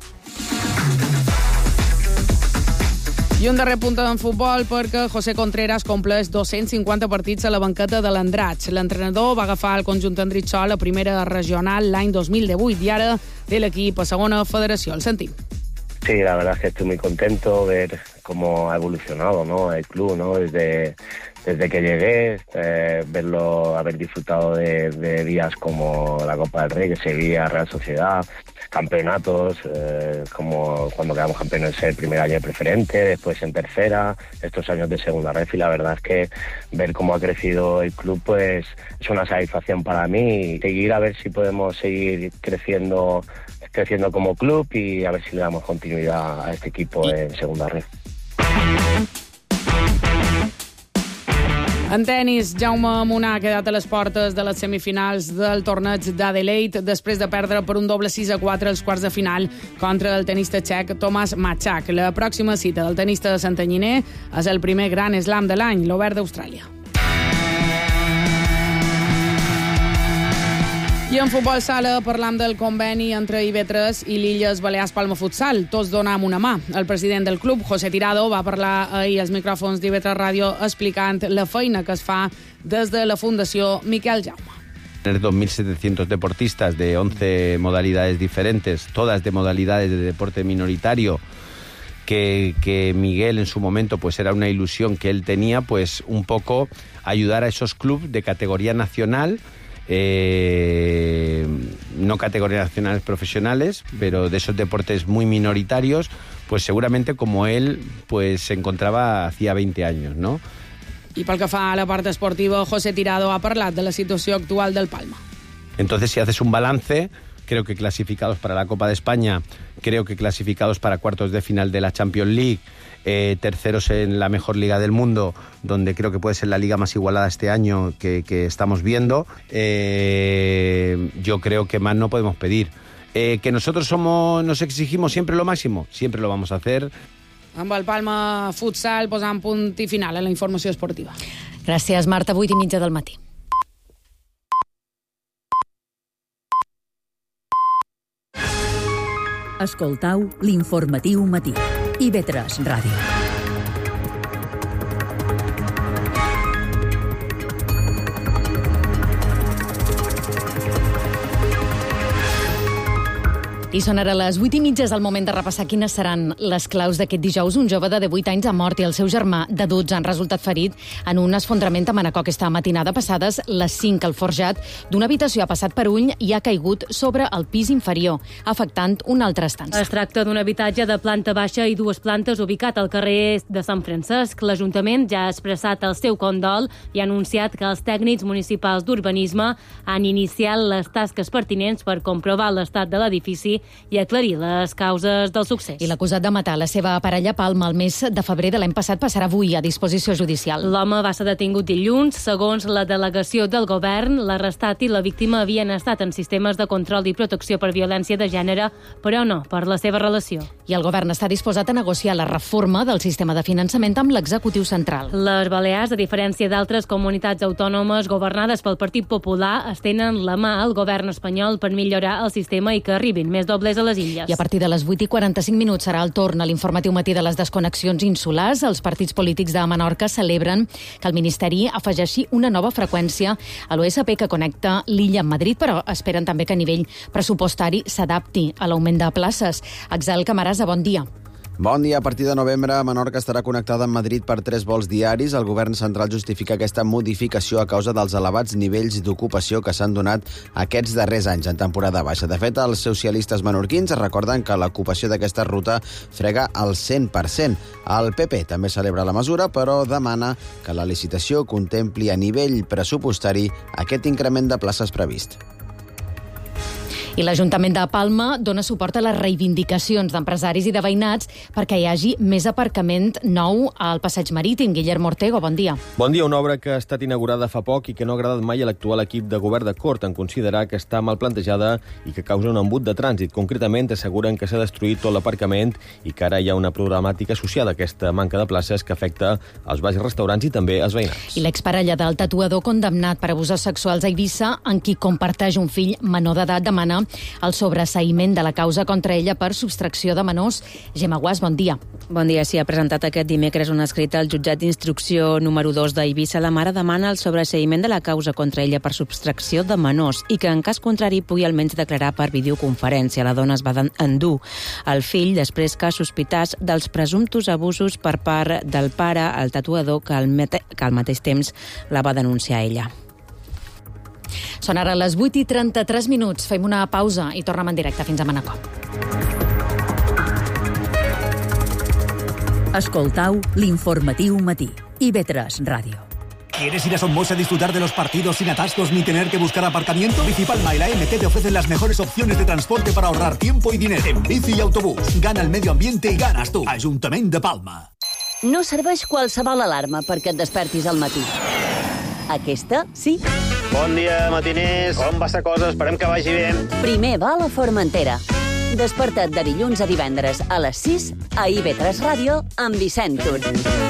S8: I un darrer punt en futbol perquè José Contreras compleix dos-cents cinquanta partits a la banqueta de l'Andratx. L'entrenador va agafar el conjunt Andritxol a primera regional l'any dos mil divuit i ara té l'equip a segona federació. El sentim.
S25: Sí, la verdad es que estoy muy contento ver cómo ha evolucionado, ¿no?, el club, ¿no?, desde, desde que llegué, eh, verlo, haber disfrutado de, de días como la Copa del Rey, que Sevilla, Real Sociedad, campeonatos, eh, como cuando quedamos campeones el primer año de preferente, después en tercera, estos años de segunda ref, y la verdad es que ver cómo ha crecido el club pues es una satisfacción para mí, y seguir a ver si podemos seguir creciendo creciendo como club y a ver si le damos continuidad a este equipo en segunda red.
S8: En tenis, Jaume Munar ha quedat a les portes de les semifinals del torneig d'Adelaide després de perdre per un doble sis a quatre els quarts de final contra el tenista txec Tomas Machak. La pròxima cita del tenista de Santanyiner és el primer gran slam de l'any, l'Obert d'Austràlia. I en futbol sala parlam del conveni entre I V tres i l'Illes Balears Palma Futsal. Tots donam una mà. El president del club, José Tirado, va parlar ahir als micròfons d'I V tres Ràdio explicant la feina que es fa des de la Fundació Miquel Jaume.
S26: Tener dos mil setecientos deportistas de once modalidades diferentes, todas de modalidades de deporte minoritario, que, que Miguel en su momento pues era una ilusión que él tenía, pues un poco ayudar a esos clubes de categoría nacional eh, no categorías nacionales profesionales, pero de esos deportes muy minoritarios, pues seguramente como él pues se encontraba hacía veinte años, ¿no?
S8: I pel que fa a la part esportiva, José Tirado ha parlat de la situació actual del Palma.
S26: Entonces, si haces un balance, creo que clasificados para la Copa de España, creo que clasificados para cuartos de final de la Champions League, eh, terceros en la mejor liga del mundo, donde creo que puede ser la liga más igualada este año que, que estamos viendo, eh, yo creo que más no podemos pedir. Eh, que nosotros somos, nos exigimos siempre lo máximo, siempre lo vamos a hacer.
S8: Amb el Palma Futsal posant punt i final a la informació esportiva.
S2: Gràcies, Marta. vuit i mitja del matí.
S19: Escoltau l'informatiu matí. I ve tres Ràdio.
S2: I són ara les vuit i mitja, és el moment de repassar quines seran les claus d'aquest dijous. Un jove de divuit anys ha mort i el seu germà de dotze han resultat ferit en un esfondrament a Manacor aquesta matinada. Passades les cinc, el forjat d'una habitació ha passat per ull i ha caigut sobre el pis inferior, afectant una altra estança.
S3: Es tracta d'un habitatge de planta baixa i dues plantes ubicat al carrer de Sant Francesc. L'Ajuntament ja ha expressat el seu condol i ha anunciat que els tècnics municipals d'urbanisme han iniciat les tasques pertinents per comprovar l'estat de l'edifici i aclarir les causes del succés.
S2: I l'acusat de matar la seva parella Palma el mes de febrer de l'any passat passarà avui a disposició judicial.
S3: L'home va ser detingut dilluns. Segons la delegació del govern, l'arrestat i la víctima havien estat en sistemes de control i protecció per violència de gènere, però no per la seva relació.
S2: I el govern està disposat a negociar la reforma del sistema de finançament amb l'executiu central.
S3: Les Balears, a diferència d'altres comunitats autònomes governades pel Partit Popular, estenen la mà al govern espanyol per millorar el sistema i que arribin més doblers a les illes.
S2: I a partir de les vuit i quaranta-cinc minuts serà el torn a l'informatiu matí de les desconnexions insulars. Els partits polítics de Menorca celebren que el Ministeri afegeixi una nova freqüència a l'O S P que connecta l'illa amb Madrid, però esperen també que a nivell pressupostari s'adapti a l'augment de places. Axel Camarasa, bon dia.
S1: Bon dia. A partir de novembre, Menorca estarà connectada amb Madrid per tres vols diaris. El govern central justifica aquesta modificació a causa dels elevats nivells d'ocupació que s'han donat aquests darrers anys en temporada baixa. De fet, els socialistes menorquins recorden que l'ocupació d'aquesta ruta frega al cent per cent. El P P també celebra la mesura, però demana que la licitació contempli a nivell pressupostari aquest increment de places previst.
S2: I l'Ajuntament de Palma dona suport a les reivindicacions d'empresaris i de veïnats perquè hi hagi més aparcament nou al passeig marítim. Guillermo Ortego, bon dia.
S4: Bon dia. Una obra que ha estat inaugurada fa poc i que no ha agradat mai a l'actual equip de govern de Cort en considerar que està mal plantejada i que causa un embut de trànsit. Concretament, asseguren que s'ha destruït tot l'aparcament i que ara hi ha una problemàtica associada a aquesta manca de places que afecta els bars i restaurants i també els veïnats.
S2: I l'exparella del tatuador condemnat per abusos sexuals a Eivissa, en qui comparteix un fill menor d'edat, demana el sobreseïment de la causa contra ella per substracció de menors. Gemma Guas, bon dia.
S5: Bon dia. Sí, ha presentat aquest dimecres un escrit al jutjat d'instrucció número dos d'Eivissa. La mare demana el sobreseïment de la causa contra ella per substracció de menors i que, en cas contrari, pugui almenys declarar per videoconferència. La dona es va endur el fill després que sospités dels presumptos abusos per part del pare, el tatuador, que al, mate- que al mateix temps la va denunciar ella.
S2: Són ara les vuit i trenta-tres minuts. Fem una pausa i tornem en directe. Fins a Manacor.
S19: Escoltau l'informatiu matí. I ve tres Ràdio.
S9: ¿Quieres ir a Somos a disfrutar de los partidos sin atascos ni tener que buscar aparcamiento? Bici Palma y la M T te ofrecen las mejores opciones de transporte para ahorrar tiempo y dinero. En bici y autobús. Gana el medio ambiente y ganas tú. Ajuntament de Palma.
S10: No serveix qualsevol alarma perquè et despertis al matí. Aquesta, sí.
S11: Bon dia, matiners. Com va la cosa? Esperem que vagi bé.
S10: Primer va a la Formentera. Desperta't de dilluns a divendres a les sis a I V tres Ràdio amb Vicent Tur.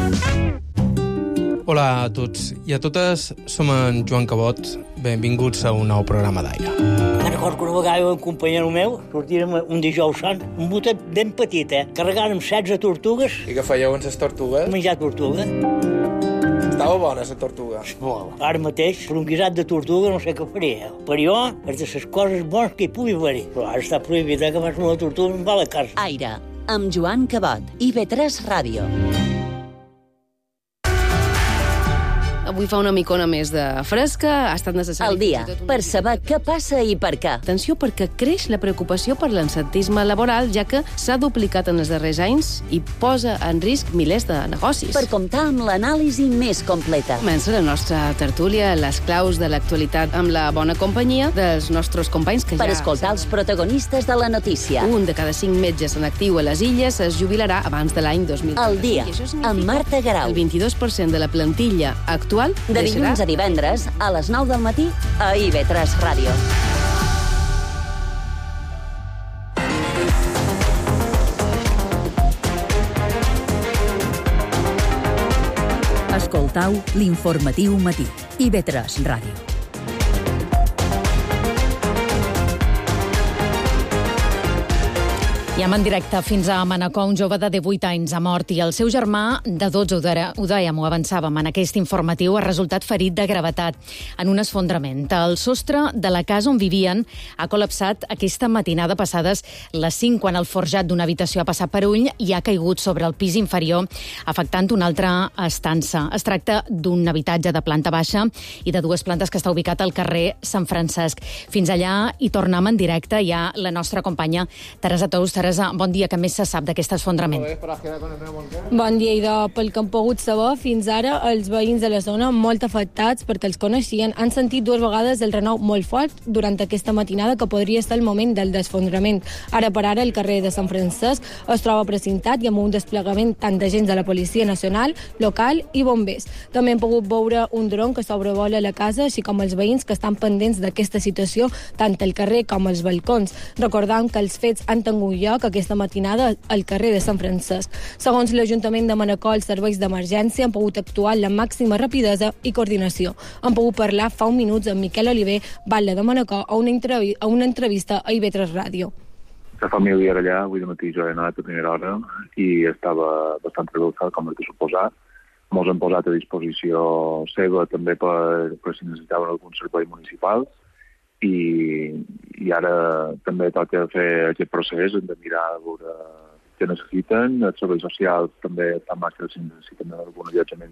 S27: Hola a tots i a totes, som en Joan Cabot. Benvinguts a un nou programa d'Aire.
S28: Me'n recordo que una vegada un companyero meu sortirem un dijous sant, un botet ben petit, eh? Carregàrem setze tortugues.
S27: I què fèieu amb les tortugues?
S28: Menjar tortuga.
S27: Estava bona, la tortuga.
S28: Molt. Ara mateix, per un guisat de tortuga no sé què faria. Per jo, és de les coses bones que hi pugui haver-hi. Però ara està prohibit, eh, que fas una tortuga i em va a la casa.
S10: Aire, amb Joan Cabot, I V tres Ràdio.
S12: avui fa una micona més de fresca, ha estat necessari...
S10: Al dia, per saber què passa i per què.
S12: Atenció, perquè creix la preocupació per l'absentisme laboral, ja que s'ha duplicat en els darrers anys i posa en risc milers de negocis.
S10: Per comptar amb l'anàlisi més completa.
S12: Comença la nostra tertúlia, les claus de l'actualitat amb la bona companyia dels nostres companys que
S10: per
S12: ja...
S10: Per escoltar els protagonistes de la notícia.
S12: Un de cada cinc metges en actiu a les Illes es jubilarà abans de l'any dos mil vint.
S10: Al dia, amb Marta Garau.
S12: El vint-i-dos per cent de la plantilla actual
S10: de dilluns a divendres, a les nou del matí, a I V tres Ràdio.
S19: Escoltau l'informatiu matí. I V tres Ràdio.
S2: I en directe fins a Manacor, un jove de divuit anys ha mort i el seu germà de dotze, ho dèiem, ho avançàvem en aquest informatiu, ha resultat ferit de gravetat en un esfondrament. El sostre de la casa on vivien ha col·lapsat aquesta matinada passades les cinc, quan el forjat d'una habitació ha passat per ull i ha caigut sobre el pis inferior, afectant una altra estança. Es tracta d'un habitatge de planta baixa i de dues plantes que està ubicat al carrer Sant Francesc. Fins allà hi tornem en directe. Hi ha la nostra companya Teresa Tous. Teresa, bon dia, que més se sap d'aquest esfondrament?
S17: Bon dia, i de, pel que hem pogut saber, fins ara els veïns de la zona, molt afectats perquè els coneixien, han sentit dues vegades el renou molt fort durant aquesta matinada, que podria estar el moment del desfondrament. Ara per ara el carrer de Sant Francesc es troba precintat i amb un desplegament tant d'agents de la Policia Nacional, local i bombers. També hem pogut veure un dron que sobrevola la casa, així com els veïns que estan pendents d'aquesta situació, tant al carrer com als balcons. Recordant que els fets han tingut lloc aquesta matinada al carrer de Sant Francesc. Segons l'Ajuntament de Manacor, els serveis d'emergència han pogut actuar amb la màxima rapidesa i coordinació. Han pogut parlar fa un minuts amb Miquel Oliver, batlle de Manacor, a una, entrevi a una entrevista a I V tres Ràdio.
S13: La família era allà, avui de matí jo he anat a primera hora i estava bastant revoltat, com és de suposar. Ens hem posat a disposició seva també per, per si necessitaven algun servei municipal. I, i ara també toca fer aquest procés, hem de mirar a veure què necessiten. Els serveis socials també estan marxa si necessiten algun allotjament.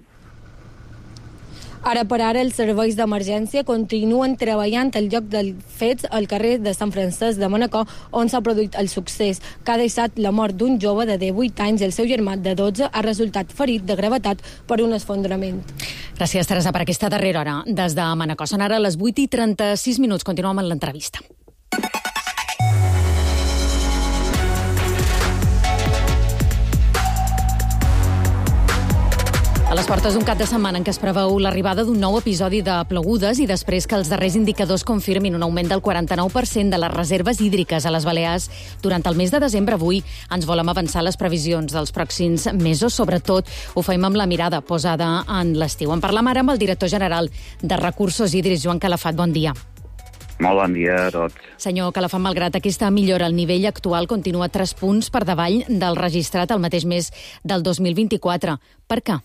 S17: Ara per ara els serveis d'emergència continuen treballant al lloc dels fets al carrer de Sant Francesc de Manacor, on s'ha produït el succés, que ha deixat la mort d'un jove de divuit anys i el seu germà de dotze ha resultat ferit de gravetat per un esfondrament.
S2: Gràcies, Teresa, per aquesta darrera hora. Des de Manacor són ara les vuit i trenta-sis minuts. Continuem amb l'entrevista. A les portes d'un cap de setmana en què es preveu l'arribada d'un nou episodi de plogudes i després que els darrers indicadors confirmin un augment del quaranta-nou per cent de les reserves hídriques a les Balears durant el mes de desembre, avui ens volem avançar les previsions dels pròxims mesos. Sobretot ho fem amb la mirada posada en l'estiu. En parlam ara amb el director general de Recursos Hídrics, Joan Calafat. Bon dia.
S14: Molt bon dia a tots.
S2: Senyor Calafat, malgrat aquesta millora, el nivell actual continua tres punts per davall del registrat el mateix mes del dos mil vint-i-quatre. Per què?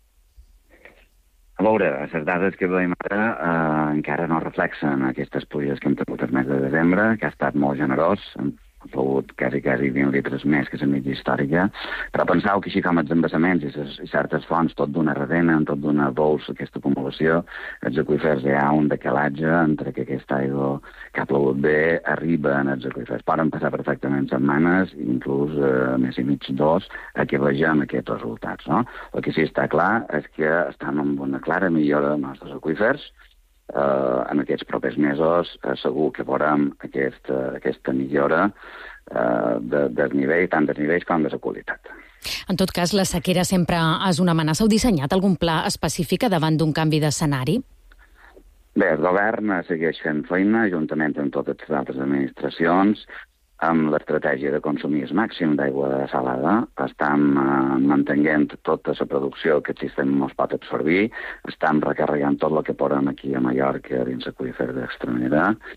S14: A veure, les dades que veiem ara eh, encara no reflexen aquestes pluges que hem tingut el mes de desembre, que ha estat molt generós, hem pogut quasi, quasi vint litres més que la mitja històrica, però penseu que així com els embassaments i, ses, i certes fonts tot d'una redena, tot d'una pols, aquesta acumulació, els aqüífers hi ha un decalatge entre que aquesta aigua que ha plogut bé arriba en els aqüífers. Poden passar perfectament setmanes, inclús eh, més i mig dos, a que vegem aquests resultats. No? El que sí està clar és que estan amb una clara millora dels nostres aqüífers. Uh, en aquests propers mesos uh, segur que veurem aquesta, aquesta millora uh, de, del nivell, tant dels nivells com de la qualitat.
S2: En tot cas, la sequera sempre és una amenaça. Heu dissenyat algun pla específic davant d'un canvi d'escenari?
S14: Bé, el govern segueix fent feina, juntament amb totes les altres administracions, amb l'estratègia de consumir el màxim d'aigua salada. Estem eh, mantenint tota la producció que el sistema ens pot absorbir, estem recarregant tot el que podem aquí a Mallorca dins l'aqüífer d'Extremadura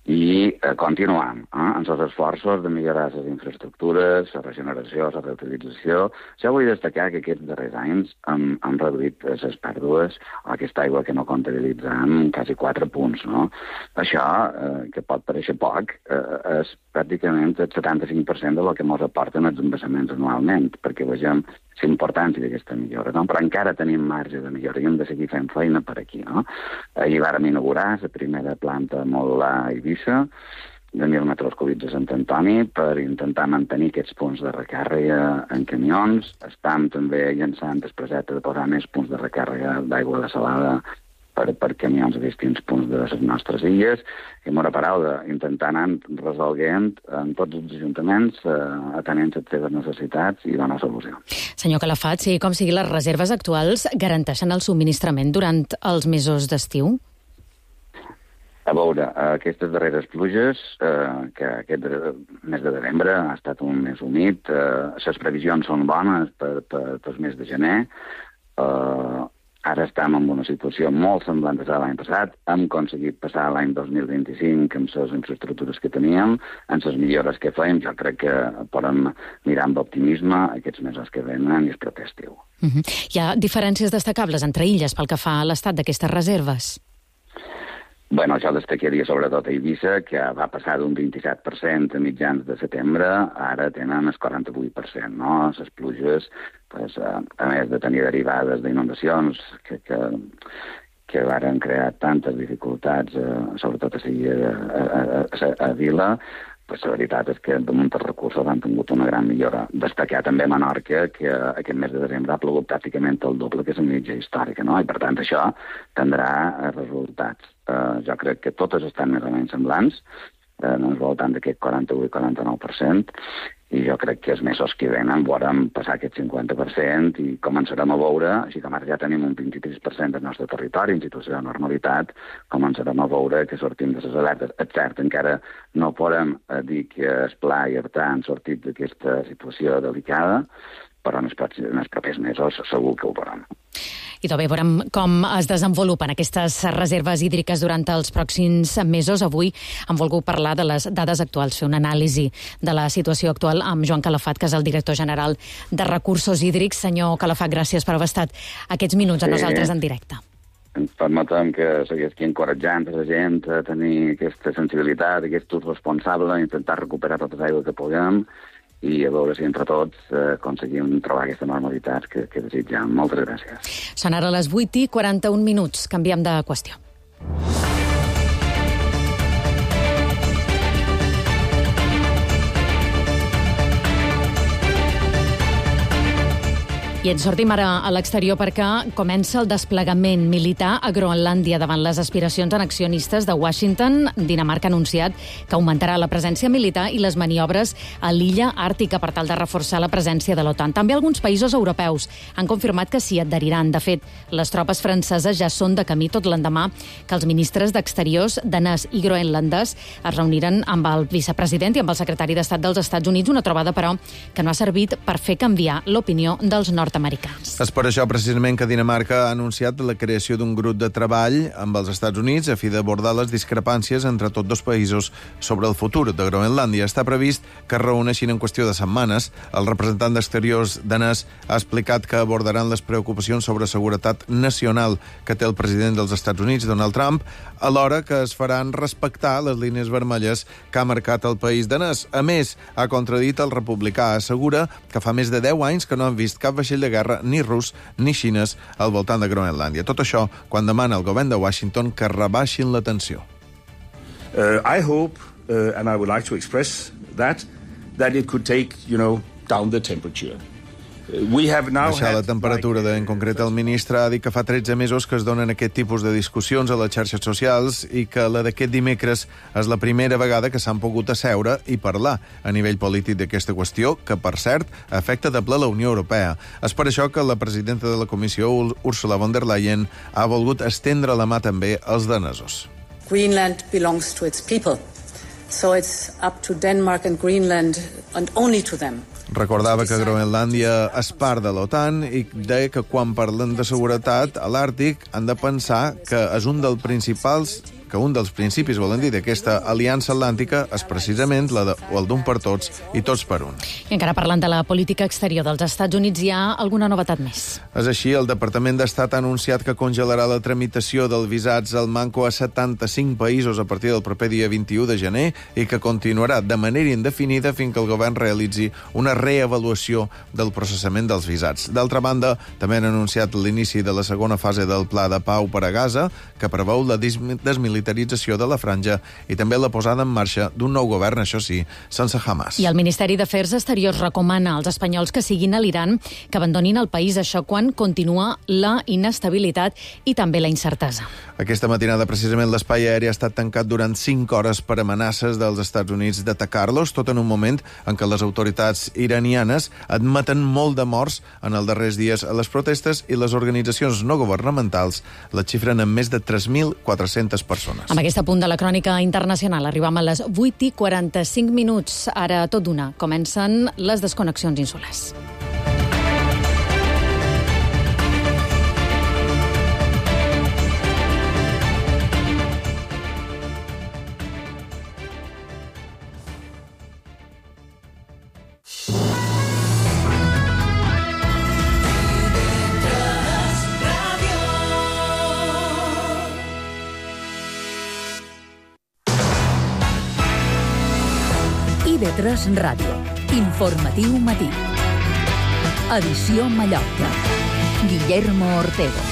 S14: i eh, continuant eh, en els esforços de millorar les infraestructures, la regeneració, la reutilització. Jo vull destacar que aquests darrers anys hem, hem reduït les pèrdues o aquesta aigua que no comptabilitzem quasi quatre punts. No? Això, eh, que pot parèixer poc, eh, és pràcticament el setanta-cinc per cent de lo que ens aporten els embassaments anualment, perquè vegem la importància d'aquesta millora, no? Però encara tenim marge de millora i hem de seguir fent feina per aquí. No? Ahir vàrem inaugurar la primera planta modular a Eivissa, de mil metres cúbics de Sant Antoni, per intentar mantenir aquests punts de recàrrega en camions. Estem també llançant el projecte de posar més punts de recàrrega d'aigua desalada per, per camions a distints punts de les nostres illes, i amb una paraula, intentant anar resolguent en tots els ajuntaments, eh, atenent les seves necessitats i donar solució.
S2: Senyor Calafat, sigui com sigui, les reserves actuals garanteixen el subministrament durant els mesos d'estiu?
S14: A veure, aquestes darreres pluges, eh, que aquest mes de desembre ha estat un mes humit, eh, les previsions són bones per, per, per el mes de gener. Eh, ara estem en una situació molt semblant a l'any passat. Hem aconseguit passar l'any dos mil vint-i-cinc amb les infraestructures que teníem, amb les millores que fèiem. Jo crec que podem mirar amb optimisme aquests mesos que venen i el proper estiu.
S2: Uh-huh. Hi ha diferències destacables entre illes pel que fa a l'estat d'aquestes reserves?
S14: Bueno, això destacaria sobretot a Eivissa, que va passar d'un vint-i-set per cent a mitjans de setembre, ara tenen el quaranta-vuit per cent, no? Les pluges, pues, a, a més de tenir derivades d'inundacions que, que, que varen crear tantes dificultats, eh, sobretot a, a, a, a, a Vila, pues la veritat és que damunt els recursos han tingut una gran millora. Destacar també a Menorca, que aquest mes de desembre ha plogut pràcticament el doble que és la mitja històrica, no? I per tant això tindrà resultats. Uh, jo crec que totes estan més o menys semblants, uh, no ens voltant d'aquest quaranta-vuit quaranta-nou per cent, i jo crec que els mesos que venen veurem passar aquest cinquanta per cent i començarem a veure, així com ara ja tenim un vint-i-tres per cent del nostre territori en situació de normalitat, començarem a veure que sortim de les alertes. És cert, encara no podem uh, dir que el Pla i Artà han sortit d'aquesta situació delicada, però en els, en els propers mesos segur que ho veurem.
S2: I també veurem com es desenvolupen aquestes reserves hídriques durant els pròxims mesos. Avui hem volgut parlar de les dades actuals, fer una anàlisi de la situació actual amb Joan Calafat, que és el director general de Recursos Hídrics. Senyor Calafat, gràcies per haver estat aquests minuts a sí. nosaltres en directe.
S14: Ens permetem que segueixi encoratjant la gent a tenir aquesta sensibilitat, aquest ús responsable, intentar recuperar tota l'aigua que puguem, i a veure si entre tots eh, aconseguim trobar aquesta normalitat que, que desitjam. Moltes gràcies.
S2: Són ara les vuit i quaranta-un minuts. Canviem de qüestió. I ens sortim ara a l'exterior perquè comença el desplegament militar a Groenlàndia davant les aspiracions annexionistes de Washington. Dinamarca ha anunciat que augmentarà la presència militar i les maniobres a l'illa àrtica per tal de reforçar la presència de l'OTAN. També alguns països europeus han confirmat que s'hi adheriran. De fet, les tropes franceses ja són de camí tot l'endemà que els ministres d'Exteriors danès i groenlandès es reuniren amb el vicepresident i amb el secretari d'Estat dels Estats Units, una trobada, però, que no ha servit per fer canviar l'opinió dels nord americans.
S6: És per això precisament que Dinamarca ha anunciat la creació d'un grup de treball amb els Estats Units a fi d'abordar les discrepàncies entre tots dos països sobre el futur de Groenlàndia. Està previst que es reuneixin en qüestió de setmanes. El representant d'Exteriors danès ha explicat que abordaran les preocupacions sobre seguretat nacional que té el president dels Estats Units, Donald Trump, alhora que es faran respectar les línies vermelles que ha marcat el país danès. A més, ha contradit el republicà. Assegura que fa més de deu anys que no han vist cap vaixell de guerra, ni rus ni xinès, al voltant de Groenlàndia. Tot això quan demana al govern de Washington que rebaixin la tensió.
S15: Uh, I hope, uh, and I would like to express that, that it could take, you know, down the temperature.
S6: Baixar la temperatura. De, en concret, el ministre ha dit que fa tretze mesos que es donen aquest tipus de discussions a les xarxes socials i que la d'aquest dimecres és la primera vegada que s'han pogut asseure i parlar a nivell polític d'aquesta qüestió, que, per cert, afecta de ple la Unió Europea. És per això que la presidenta de la Comissió, Ursula von der Leyen, ha volgut estendre la mà també als danesos.
S16: Greenland belongs to its people, so it's up to Denmark and Greenland and only to them.
S6: Recordava que Groenlàndia és part de l'OTAN i deia que quan parlen de seguretat a l'Àrtic han de pensar que és un dels principals que un dels principis, volen dir, d'aquesta aliança atlàntica és precisament la de, o el d'un per tots i tots per un.
S2: I encara parlant de la política exterior dels Estats Units, hi ha alguna novetat més?
S6: És així, el Departament d'Estat ha anunciat que congelarà la tramitació dels visats al manco a setanta-cinc països a partir del proper dia vint-i-u de gener i que continuarà de manera indefinida fins que el govern realitzi una reavaluació del processament dels visats. D'altra banda, també han anunciat l'inici de la segona fase del Pla de Pau per a Gaza, que preveu la desmilitarització de la franja i també la posada en marxa d'un nou govern, això sí, sense Hamas.
S2: I el Ministeri d'Afers Exteriors recomana als espanyols que siguin a l'Iran que abandonin el país, això quan continua la inestabilitat i també la incertesa.
S6: Aquesta matinada, precisament, l'espai aeri ha estat tancat durant cinc hores per amenaces dels Estats Units d'atacar-los, tot en un moment en què les autoritats iranianes admeten molt de morts en els darrers dies a les protestes i les organitzacions no governamentals la xifren en més de tres mil quatre-centes persones.
S2: Amb aquest punt de la crònica internacional arribam a les vuit i quaranta-cinc minuts. Ara, tot d'una, comencen les desconnexions insulars.
S19: I V tres Ràdio. Informatiu matí. Edició Mallorca. Guillermo Ortego.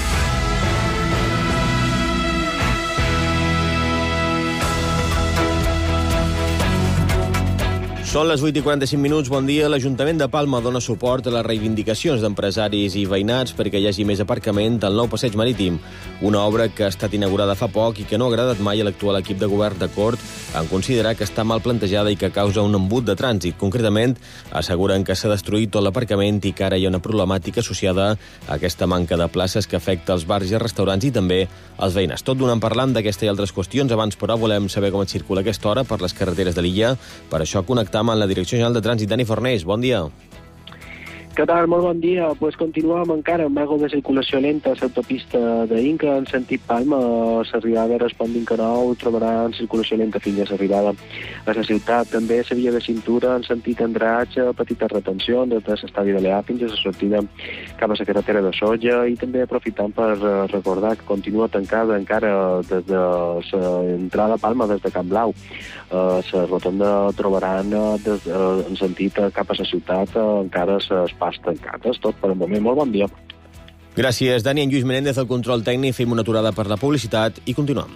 S4: Són les vuit i quaranta-cinc minuts. Bon dia. L'Ajuntament de Palma dona suport a les reivindicacions d'empresaris i veïnats perquè hi hagi més aparcament al nou passeig marítim. Una obra que ha estat inaugurada fa poc i que no ha agradat mai a l'actual equip de govern de Cort en considerar que està mal plantejada i que causa un embut de trànsit. Concretament, asseguren que s'ha destruït tot l'aparcament i que ara hi ha una problemàtica associada a aquesta manca de places que afecta els bars i els restaurants i també els veïnats. Tot donant parlant d'aquesta i altres qüestions. Abans, però, volem saber com et circula aquesta hora per les carreteres de l'illa. Per això connectam amb la Direcció General de Trànsit. Dani Fornés, bon dia.
S7: Què tal? Molt bon dia. Pues continuem encara amb algo de circulació lenta a l'autopista d'Inca en sentit Palma. A l'arribada respondint que nou trobaran circulació lenta fins a l'arribada a la ciutat. També la via de cintura en sentit Andratx, petita retenció des de l'estadi de l'E A fins a la sortida cap a la carretera de Solla i també aprofitant per recordar que continua tancada encara des de l'entrada a Palma des de Camp Blau. A la rotonda trobaran des, en sentit cap a la ciutat encara les pas tancades. Tot per un moment. Molt bon dia.
S4: Gràcies, Dani. En Lluís Menéndez, el control tècnic. Fem una aturada per la publicitat i continuem.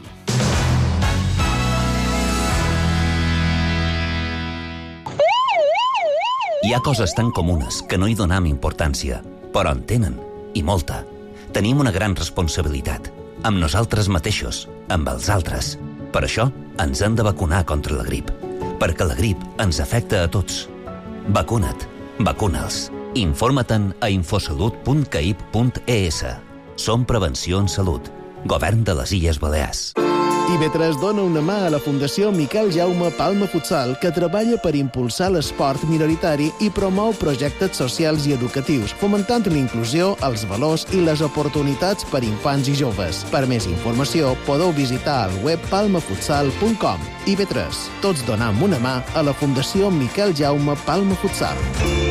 S18: Hi ha coses tan comunes que no hi donam importància, però en tenen, i molta. Tenim una gran responsabilitat, amb nosaltres mateixos, amb els altres. Per això ens hem de vacunar contra la grip, perquè la grip ens afecta a tots. Vacuna't, vacuna'ls. Informa-te'n a infosalut punt caip punt es. Som Prevenció en Salut. Govern de les Illes Balears.
S20: I V tres dona una mà a la Fundació Miquel Jaume Palma Futsal, que treballa per impulsar l'esport minoritari i promou projectes socials i educatius, fomentant la inclusió, els valors i les oportunitats per infants i joves. Per més informació, podeu visitar el web palma futsal punt com. I V tres. Tots donam una mà a la Fundació Miquel Jaume Palma Futsal.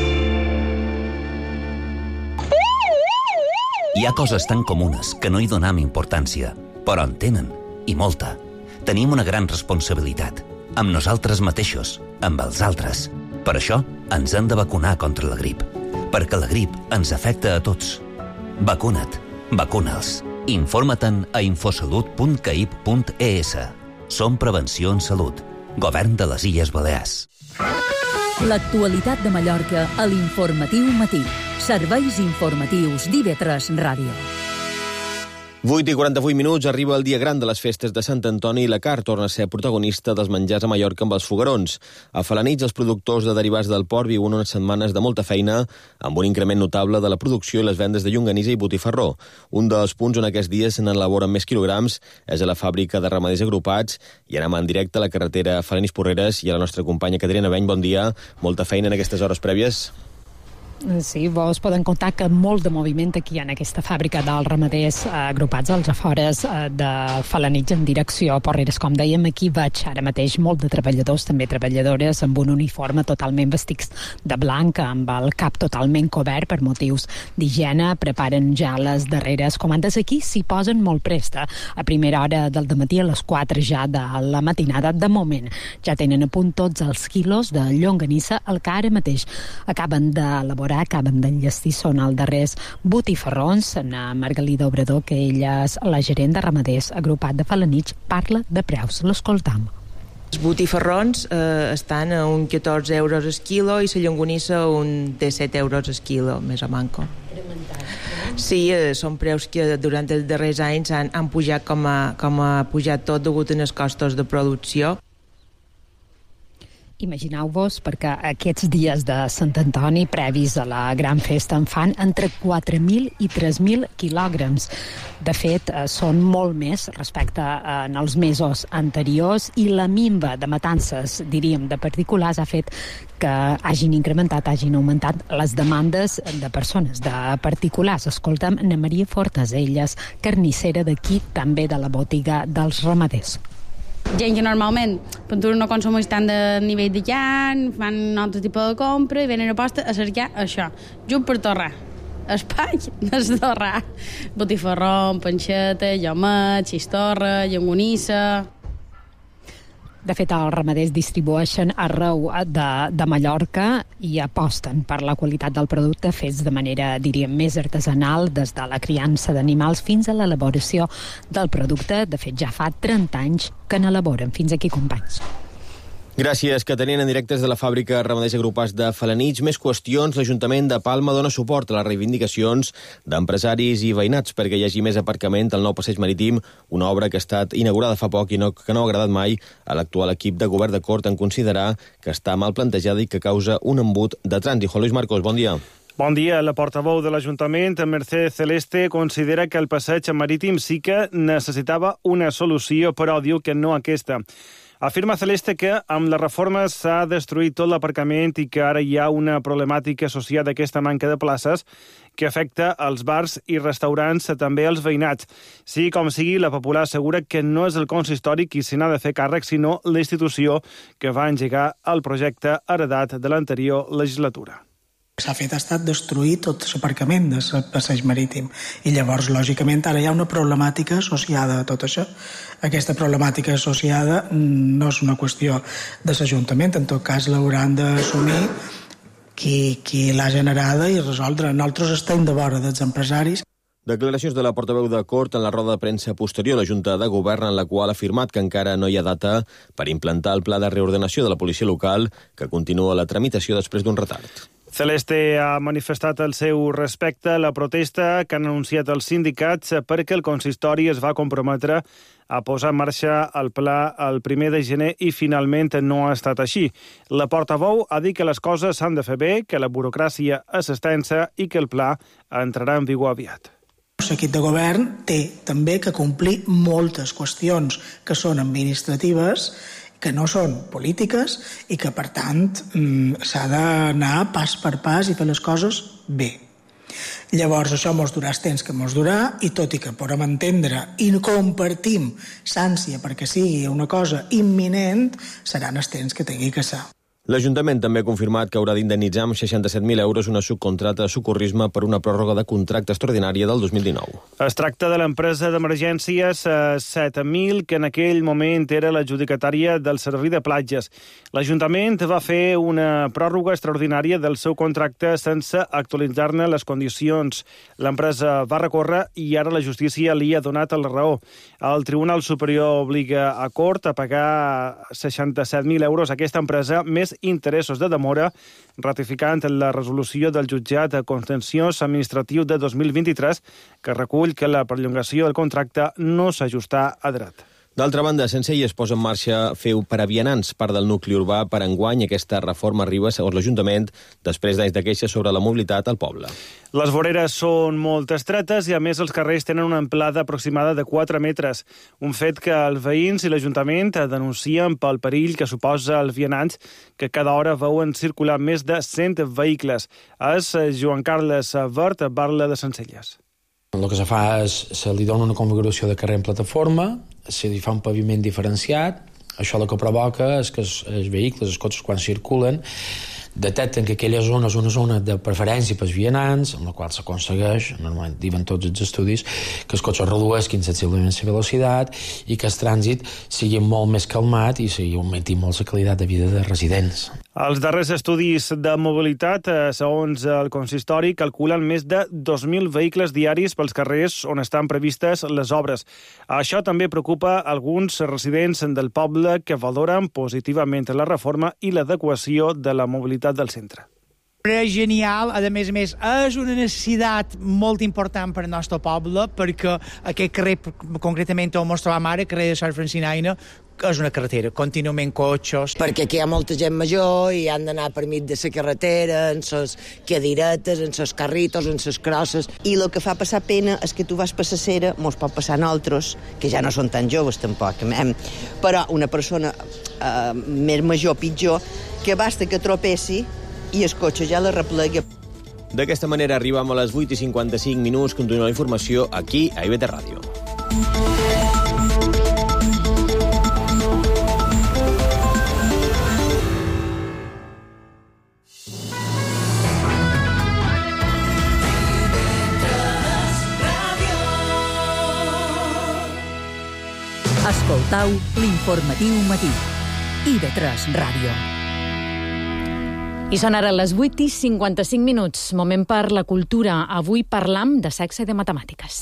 S18: Hi ha coses tan comunes que no hi donam importància, però en tenen, i molta. Tenim una gran responsabilitat, amb nosaltres mateixos, amb els altres. Per això ens hem de vacunar contra la grip, perquè la grip ens afecta a tots. Vacuna't, vacuna'ls. Informa-te'n a infosalut punt caip punt es. Som Prevenció en Salut. Govern de les Illes Balears.
S19: L'actualitat de Mallorca a l'Informatiu Matí. Serveis informatius d'I V tres Ràdio.
S4: vuit i quaranta-vuit minuts, arriba el dia gran de les festes de Sant Antoni i la carn torna a ser protagonista dels menjars a Mallorca amb els foguerons. A Felanitx, els productors de derivats del porc viuen unes setmanes de molta feina, amb un increment notable de la producció i les vendes de llonganissa i botifarró. Un dels punts on aquests dies se n'elaboren més quilograms és a la fàbrica de ramaders agrupats i anem en directe a la carretera Felanitx-Porreres i a la nostra companya Caterina Beny. Bon dia. Molta feina en aquestes hores prèvies.
S2: Sí, vos poden contar que molt de moviment aquí en aquesta fàbrica dels ramaders eh, agrupats als afores eh, de Felanitx en direcció a Porreres. Com dèiem, aquí veig ara mateix molt de treballadors, també treballadores amb un uniforme totalment vestits de blanc, amb el cap totalment cobert per motius d'higiene, preparen ja les darreres comandes. Aquí s'hi posen molt presta, a primera hora del dematí, a les quatre ja de la matinada. De moment ja tenen a punt tots els quilos de llonganissa, el que ara mateix acaben d'elaborar, acaben d'enllestir són els darrers botifarrons. Na Margalida Obrador, que ella és la gerent de ramaders agrupat de Felanitx, parla de preus. L'escoltam.
S3: Els botifarrons eh, estan a un catorze euros el quilo i la llonganissa a un disset euros el quilo, més o manco. Sí, eh, són preus que durant els darrers anys han, han pujat com ha, com ha pujat tot degut als costos de producció.
S2: Imagineu-vos, perquè aquests dies de Sant Antoni, previs a la gran festa, en fan entre quatre mil i tres mil quilògrams. De fet, són molt més respecte a en els mesos anteriors i la minva de matances, diríem, de particulars ha fet que hagin incrementat, hagin augmentat les demandes de persones, de particulars. Escolta'm Ana Maria Fortes, ella és carnissera d'aquí, també de la botiga dels ramaders.
S8: Gent que normalment no consumeix tant de nivell de llan, fan un altre tipus de compra i venen a posta a cercar això, just per torrar. Espai és torrar. Botifarró, panxeta, llomet, xistorra, llonganissa.
S2: De fet, els ramaders distribueixen arreu de, de Mallorca i aposten per la qualitat del producte, fets de manera, diríem, més artesanal, des de la criança d'animals fins a l'elaboració del producte. De fet, ja fa trenta anys que n'elaboren. Fins aquí, companys.
S4: Gràcies, que tenien en directes de la fàbrica ramaders agrupats de Felanitx. Més qüestions. L'Ajuntament de Palma dona suport a les reivindicacions d'empresaris i veïnats perquè hi hagi més aparcament al nou passeig marítim, una obra que ha estat inaugurada fa poc i no, que no ha agradat mai a l'actual equip de govern de Cort en considerar que està mal plantejada i que causa un embut de trànsit. Juan Luis Marcos, bon dia.
S21: Bon dia. La portaveu de l'Ajuntament, Mercè Celeste, considera que el passeig marítim sí que necessitava una solució, però diu que no aquesta. Afirma Celeste que amb la reforma s'ha destruït tot l'aparcament i que ara hi ha una problemàtica associada a aquesta manca de places que afecta els bars i restaurants, també els veïnats. Sigui com sigui, la Popular assegura que no és el consistori qui se n'ha de fer càrrec, sinó la institució que va engegar el projecte heredat de l'anterior legislatura.
S22: S'ha fet ha estat destruir tot l'aparcament del passeig marítim i llavors, lògicament, ara hi ha una problemàtica associada a tot això. Aquesta problemàtica associada no és una qüestió de l'Ajuntament, en tot cas l'hauran d'assumir qui, qui l'ha generada i resoldre. Nosaltres estem de vora dels empresaris.
S4: Declaracions de la portaveu de Cort en la roda de premsa posterior a la Junta de Govern, en la qual ha afirmat que encara no hi ha data per implantar el pla de reordenació de la policia local, que continua la tramitació després d'un retard.
S21: Celeste ha manifestat el seu respecte a la protesta que han anunciat els sindicats perquè el consistori es va comprometre a posar en marxa el pla el primer de gener i finalment no ha estat així. La portaveu ha dit que les coses s'han de fer bé, que la burocràcia és extensa i que el pla entrarà en vigor aviat.
S22: L'equip de govern té també que complir moltes qüestions que són administratives, que no són polítiques i que, per tant, s'ha d'anar pas per pas i fer les coses bé. Llavors, això mos durà els temps que mos durà i tot i que podem entendre i compartim l'ànsia perquè sigui una cosa imminent, seran els temps que tingui que ser.
S4: L'Ajuntament també ha confirmat que haurà d'indemnitzar amb seixanta-set mil euros una subcontrata de socorrisme per una pròrroga de contracte extraordinària del dos mil dinou.
S21: Es tracta de l'empresa d'emergències set mil, que en aquell moment era l'adjudicatària del servei de platges. L'Ajuntament va fer una pròrroga extraordinària del seu contracte sense actualitzar-ne les condicions. L'empresa va recórrer i ara la justícia li ha donat la raó. El Tribunal Superior obliga a Cort a pagar seixanta-set mil euros a aquesta empresa, més interessos de demora, ratificant la resolució del jutjat contenciós administratiu de dos mil vint-i-tres que recull que la perllongació del contracte no s'ajustà a dret.
S4: D'altra banda, Sencelles posa en marxa Feu per a vianants, part del nucli urbà per enguany. Aquesta reforma arriba, segons l'Ajuntament, després d'anys de queixes sobre la mobilitat al poble.
S21: Les voreres són molt estretes i, a més, els carrers tenen una amplada aproximada de quatre metres. Un fet que els veïns i l'Ajuntament denuncien pel perill que suposa als vianants, que cada hora veuen circular més de cent vehicles. És Joan Carles Vert, parla de Sencelles.
S1: El que se fa és, se li dona una configuració de carrer en plataforma, se li fa un paviment diferenciat, això el que provoca és que els, els vehicles, els cotxes, quan circulen, detecten que aquella zona és una zona de preferència pels vianants, en la qual s'aconsegueix, normalment diuen tots els estudis, que els cotxes redueixin sensiblement la velocitat i que el trànsit sigui molt més calmat i sigui augmenti molt la qualitat de vida de residents.
S21: Els darrers estudis de mobilitat, segons el consistori, calculen més de dos mil vehicles diaris pels carrers on estan previstes les obres. Això també preocupa alguns residents del poble que valoren positivament la reforma i l'adequació de la mobilitat del centre.
S5: És genial, a més a més, és una necessitat molt important per al nostre poble, perquè aquest carrer, concretament on ens trobam ara, carrer de Sant Francinaina, és una carretera, contínuament cotxes.
S9: Perquè aquí hi ha molta gent major i han d'anar per mig de la carretera, en les cadiretes, en els carritos, en les crosses. I el que fa passar pena és que tu vas per la cera, mos pot passar a nosaltres, que ja no són tan joves tampoc, eh? Però una persona eh, més major, pitjor, que basta que tropessi i el cotxe ja la replega.
S4: D'aquesta manera arribem a les vuit i cinquanta-cinc minuts. Continua la informació aquí a I V T Ràdio.
S19: Escoltau l'informatiu matí. I V tres Ràdio.
S2: I són ara les vuit i cinquanta-cinc minuts. Moment per la cultura. Avui parlam de sexe i de matemàtiques.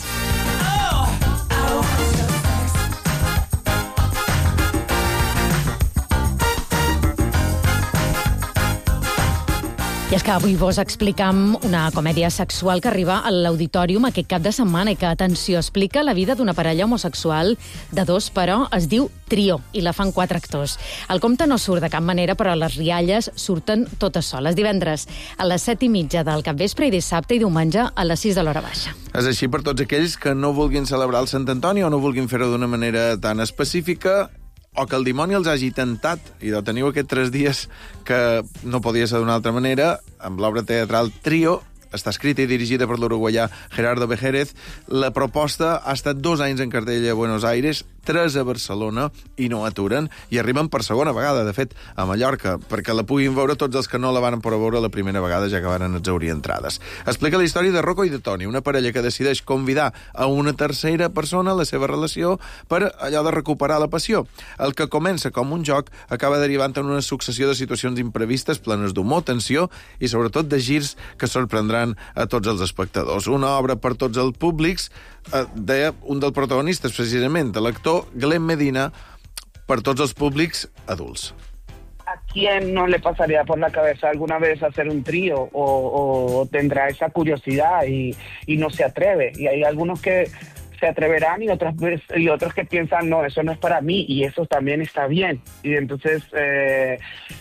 S2: I és que avui vos explicam una comèdia sexual que arriba a l'Auditorium aquest cap de setmana i que, atenció, explica la vida d'una parella homosexual de dos, però es diu Trio, i la fan quatre actors. El conte no surt de cap manera, però les rialles surten totes soles. Divendres a les set i mitja del capvespre i dissabte i diumenge a les sis de l'hora baixa.
S6: És així per tots aquells que no vulguin celebrar el Sant Antoni o no vulguin fer-ho d'una manera tan específica, o que el dimoni els hagi tentat, i ho teniu aquests tres dies que no podia ser d'una altra manera, amb l'obra teatral Trio, està escrita i dirigida per l'uruguaià Gerardo Bejerez. La proposta ha estat dos anys en cartella a Buenos Aires, tres a Barcelona, i no aturen, i arriben per segona vegada, de fet, a Mallorca, perquè la puguin veure tots els que no la van poder veure la primera vegada, ja que van exhaurir entrades. Explica la història de Rocco i de Toni, una parella que decideix convidar a una tercera persona a la seva relació per allò de recuperar la passió. El que comença com un joc acaba derivant en una successió de situacions imprevistes, plenes d'humor, tensió i sobretot de girs que sorprendran a tots els espectadors. Una obra per tots els públics, eh, deia un dels protagonistes, precisament, l'actor Glenn Medina, per tots els públics adults.
S11: ¿A quién no le pasaría por la cabeza alguna vez hacer un trío o, o tendrá esa curiosidad y, y no se atreve? Y hay algunos que se atreverán y otros, y otros que piensan, no, eso no es para mí, y eso también está bien. Y entonces eh,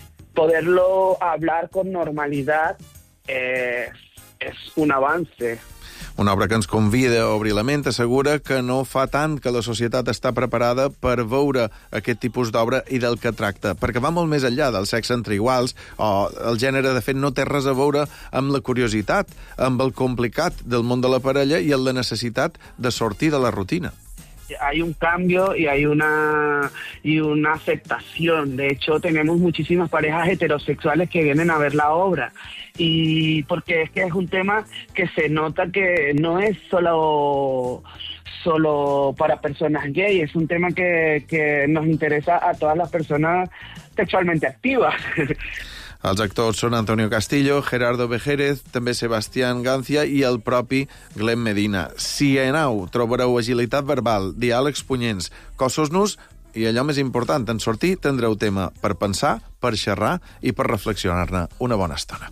S11: poderlo hablar con normalidad eh, és un avance.
S6: Una obra que ens convida a obrir la ment, assegura que no fa tant que la societat està preparada per veure aquest tipus d'obra i del que tracta, perquè va molt més enllà del sexe entre iguals, o el gènere, de fet, no té res a veure amb la curiositat, amb el complicat del món de la parella i amb la necessitat de sortir de la rutina.
S11: Hay un cambio y hay una y una aceptación. De hecho, tenemos muchísimas parejas heterosexuales que vienen a ver la obra, y porque es que es un tema que se nota que no es solo solo para personas gay, es un tema que, que nos interesa a todas las personas sexualmente activas.
S6: Els actors són Antonio Castillo, Gerardo Bejerez, també Sebastián Gancia i el propi Glenn Medina. Si aneu, trobareu agilitat verbal, diàlegs punyents, cossos nus i allò més important, en sortir tindreu tema per pensar, per xerrar i per reflexionar-ne una bona estona.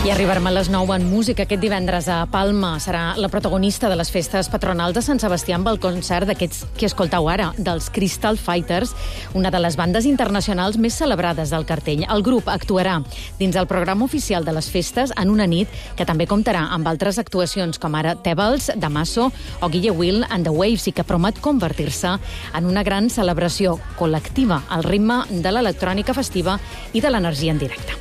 S2: I arribarem a les nou en música. Aquest divendres a Palma serà la protagonista de les festes patronals de Sant Sebastià amb el concert d'aquests que escoltau ara, dels Crystal Fighters, una de les bandes internacionals més celebrades del cartell. El grup actuarà dins el programa oficial de les festes en una nit que també comptarà amb altres actuacions com ara Tebals, Damaso o Guille Will and the Waves i que promet convertir-se en una gran celebració col·lectiva al ritme de l'electrònica festiva i de l'energia en directe.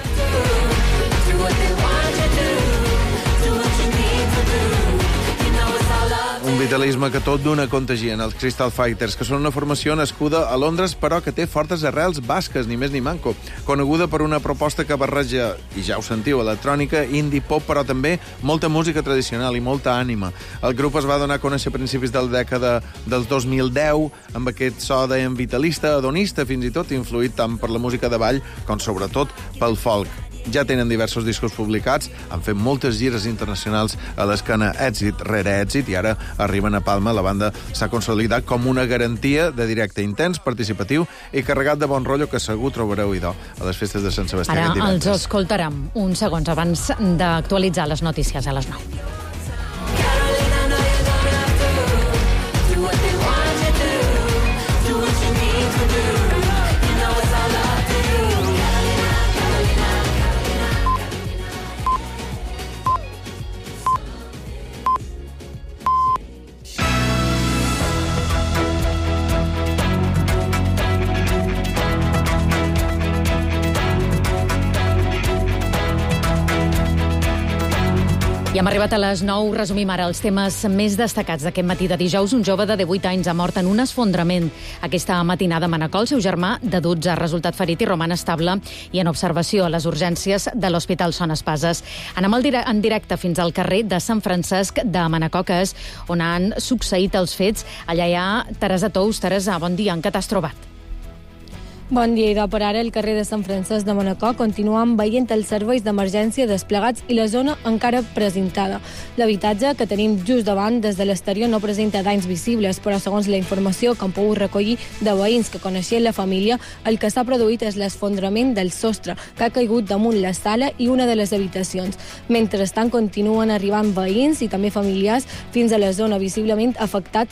S6: Un vitalisme que tot d'una contagien els Crystal Fighters, que són una formació nascuda a Londres però que té fortes arrels basques, ni més ni manco. Coneguda per una proposta que barreja, i ja ho sentiu, electrònica, indie pop, però també molta música tradicional i molta ànima. El grup es va donar a conèixer a principis de la dècada del dos mil deu amb aquest so de vitalista, hedonista, fins i tot influït tant per la música de ball com sobretot pel folk. Ja tenen diversos discos publicats, han fet moltes gires internacionals a l'escena èxit rere èxit i ara arriben a Palma. La banda s'ha consolidat com una garantia de directe intens, participatiu i carregat de bon rotllo que segur trobareu idò a les festes de Sant Sebastià
S2: ara
S6: aquest divendres.
S2: Els escoltarem uns segons abans d'actualitzar les notícies a les nou. I hem arribat a les nou. Resumim ara els temes més destacats d'aquest matí de dijous. Un jove de divuit anys ha mort en un esfondrament aquesta matinada a Manacor. El seu germà, de dotze, ha resultat ferit i roman estable i en observació a les urgències de l'Hospital Son Espases. Anem en directe fins al carrer de Sant Francesc de Manacor, que és on han succeït els fets. Allà hi ha Teresa Tous. Teresa, bon dia. En què t'has trobat?
S17: Bon dia, idò. Per ara, el carrer de Sant Francesc de Manacor continuen veient els serveis d'emergència desplegats i la zona encara presentada. L'habitatge que tenim just davant des de l'exterior no presenta danys visibles, però segons la informació que han pogut recollir de veïns que coneixien la família, el que s'ha produït és l'esfondrament del sostre, que ha caigut damunt la sala i una de les habitacions. Mentrestant, continuen arribant veïns i també familiars fins a la zona visiblement afectats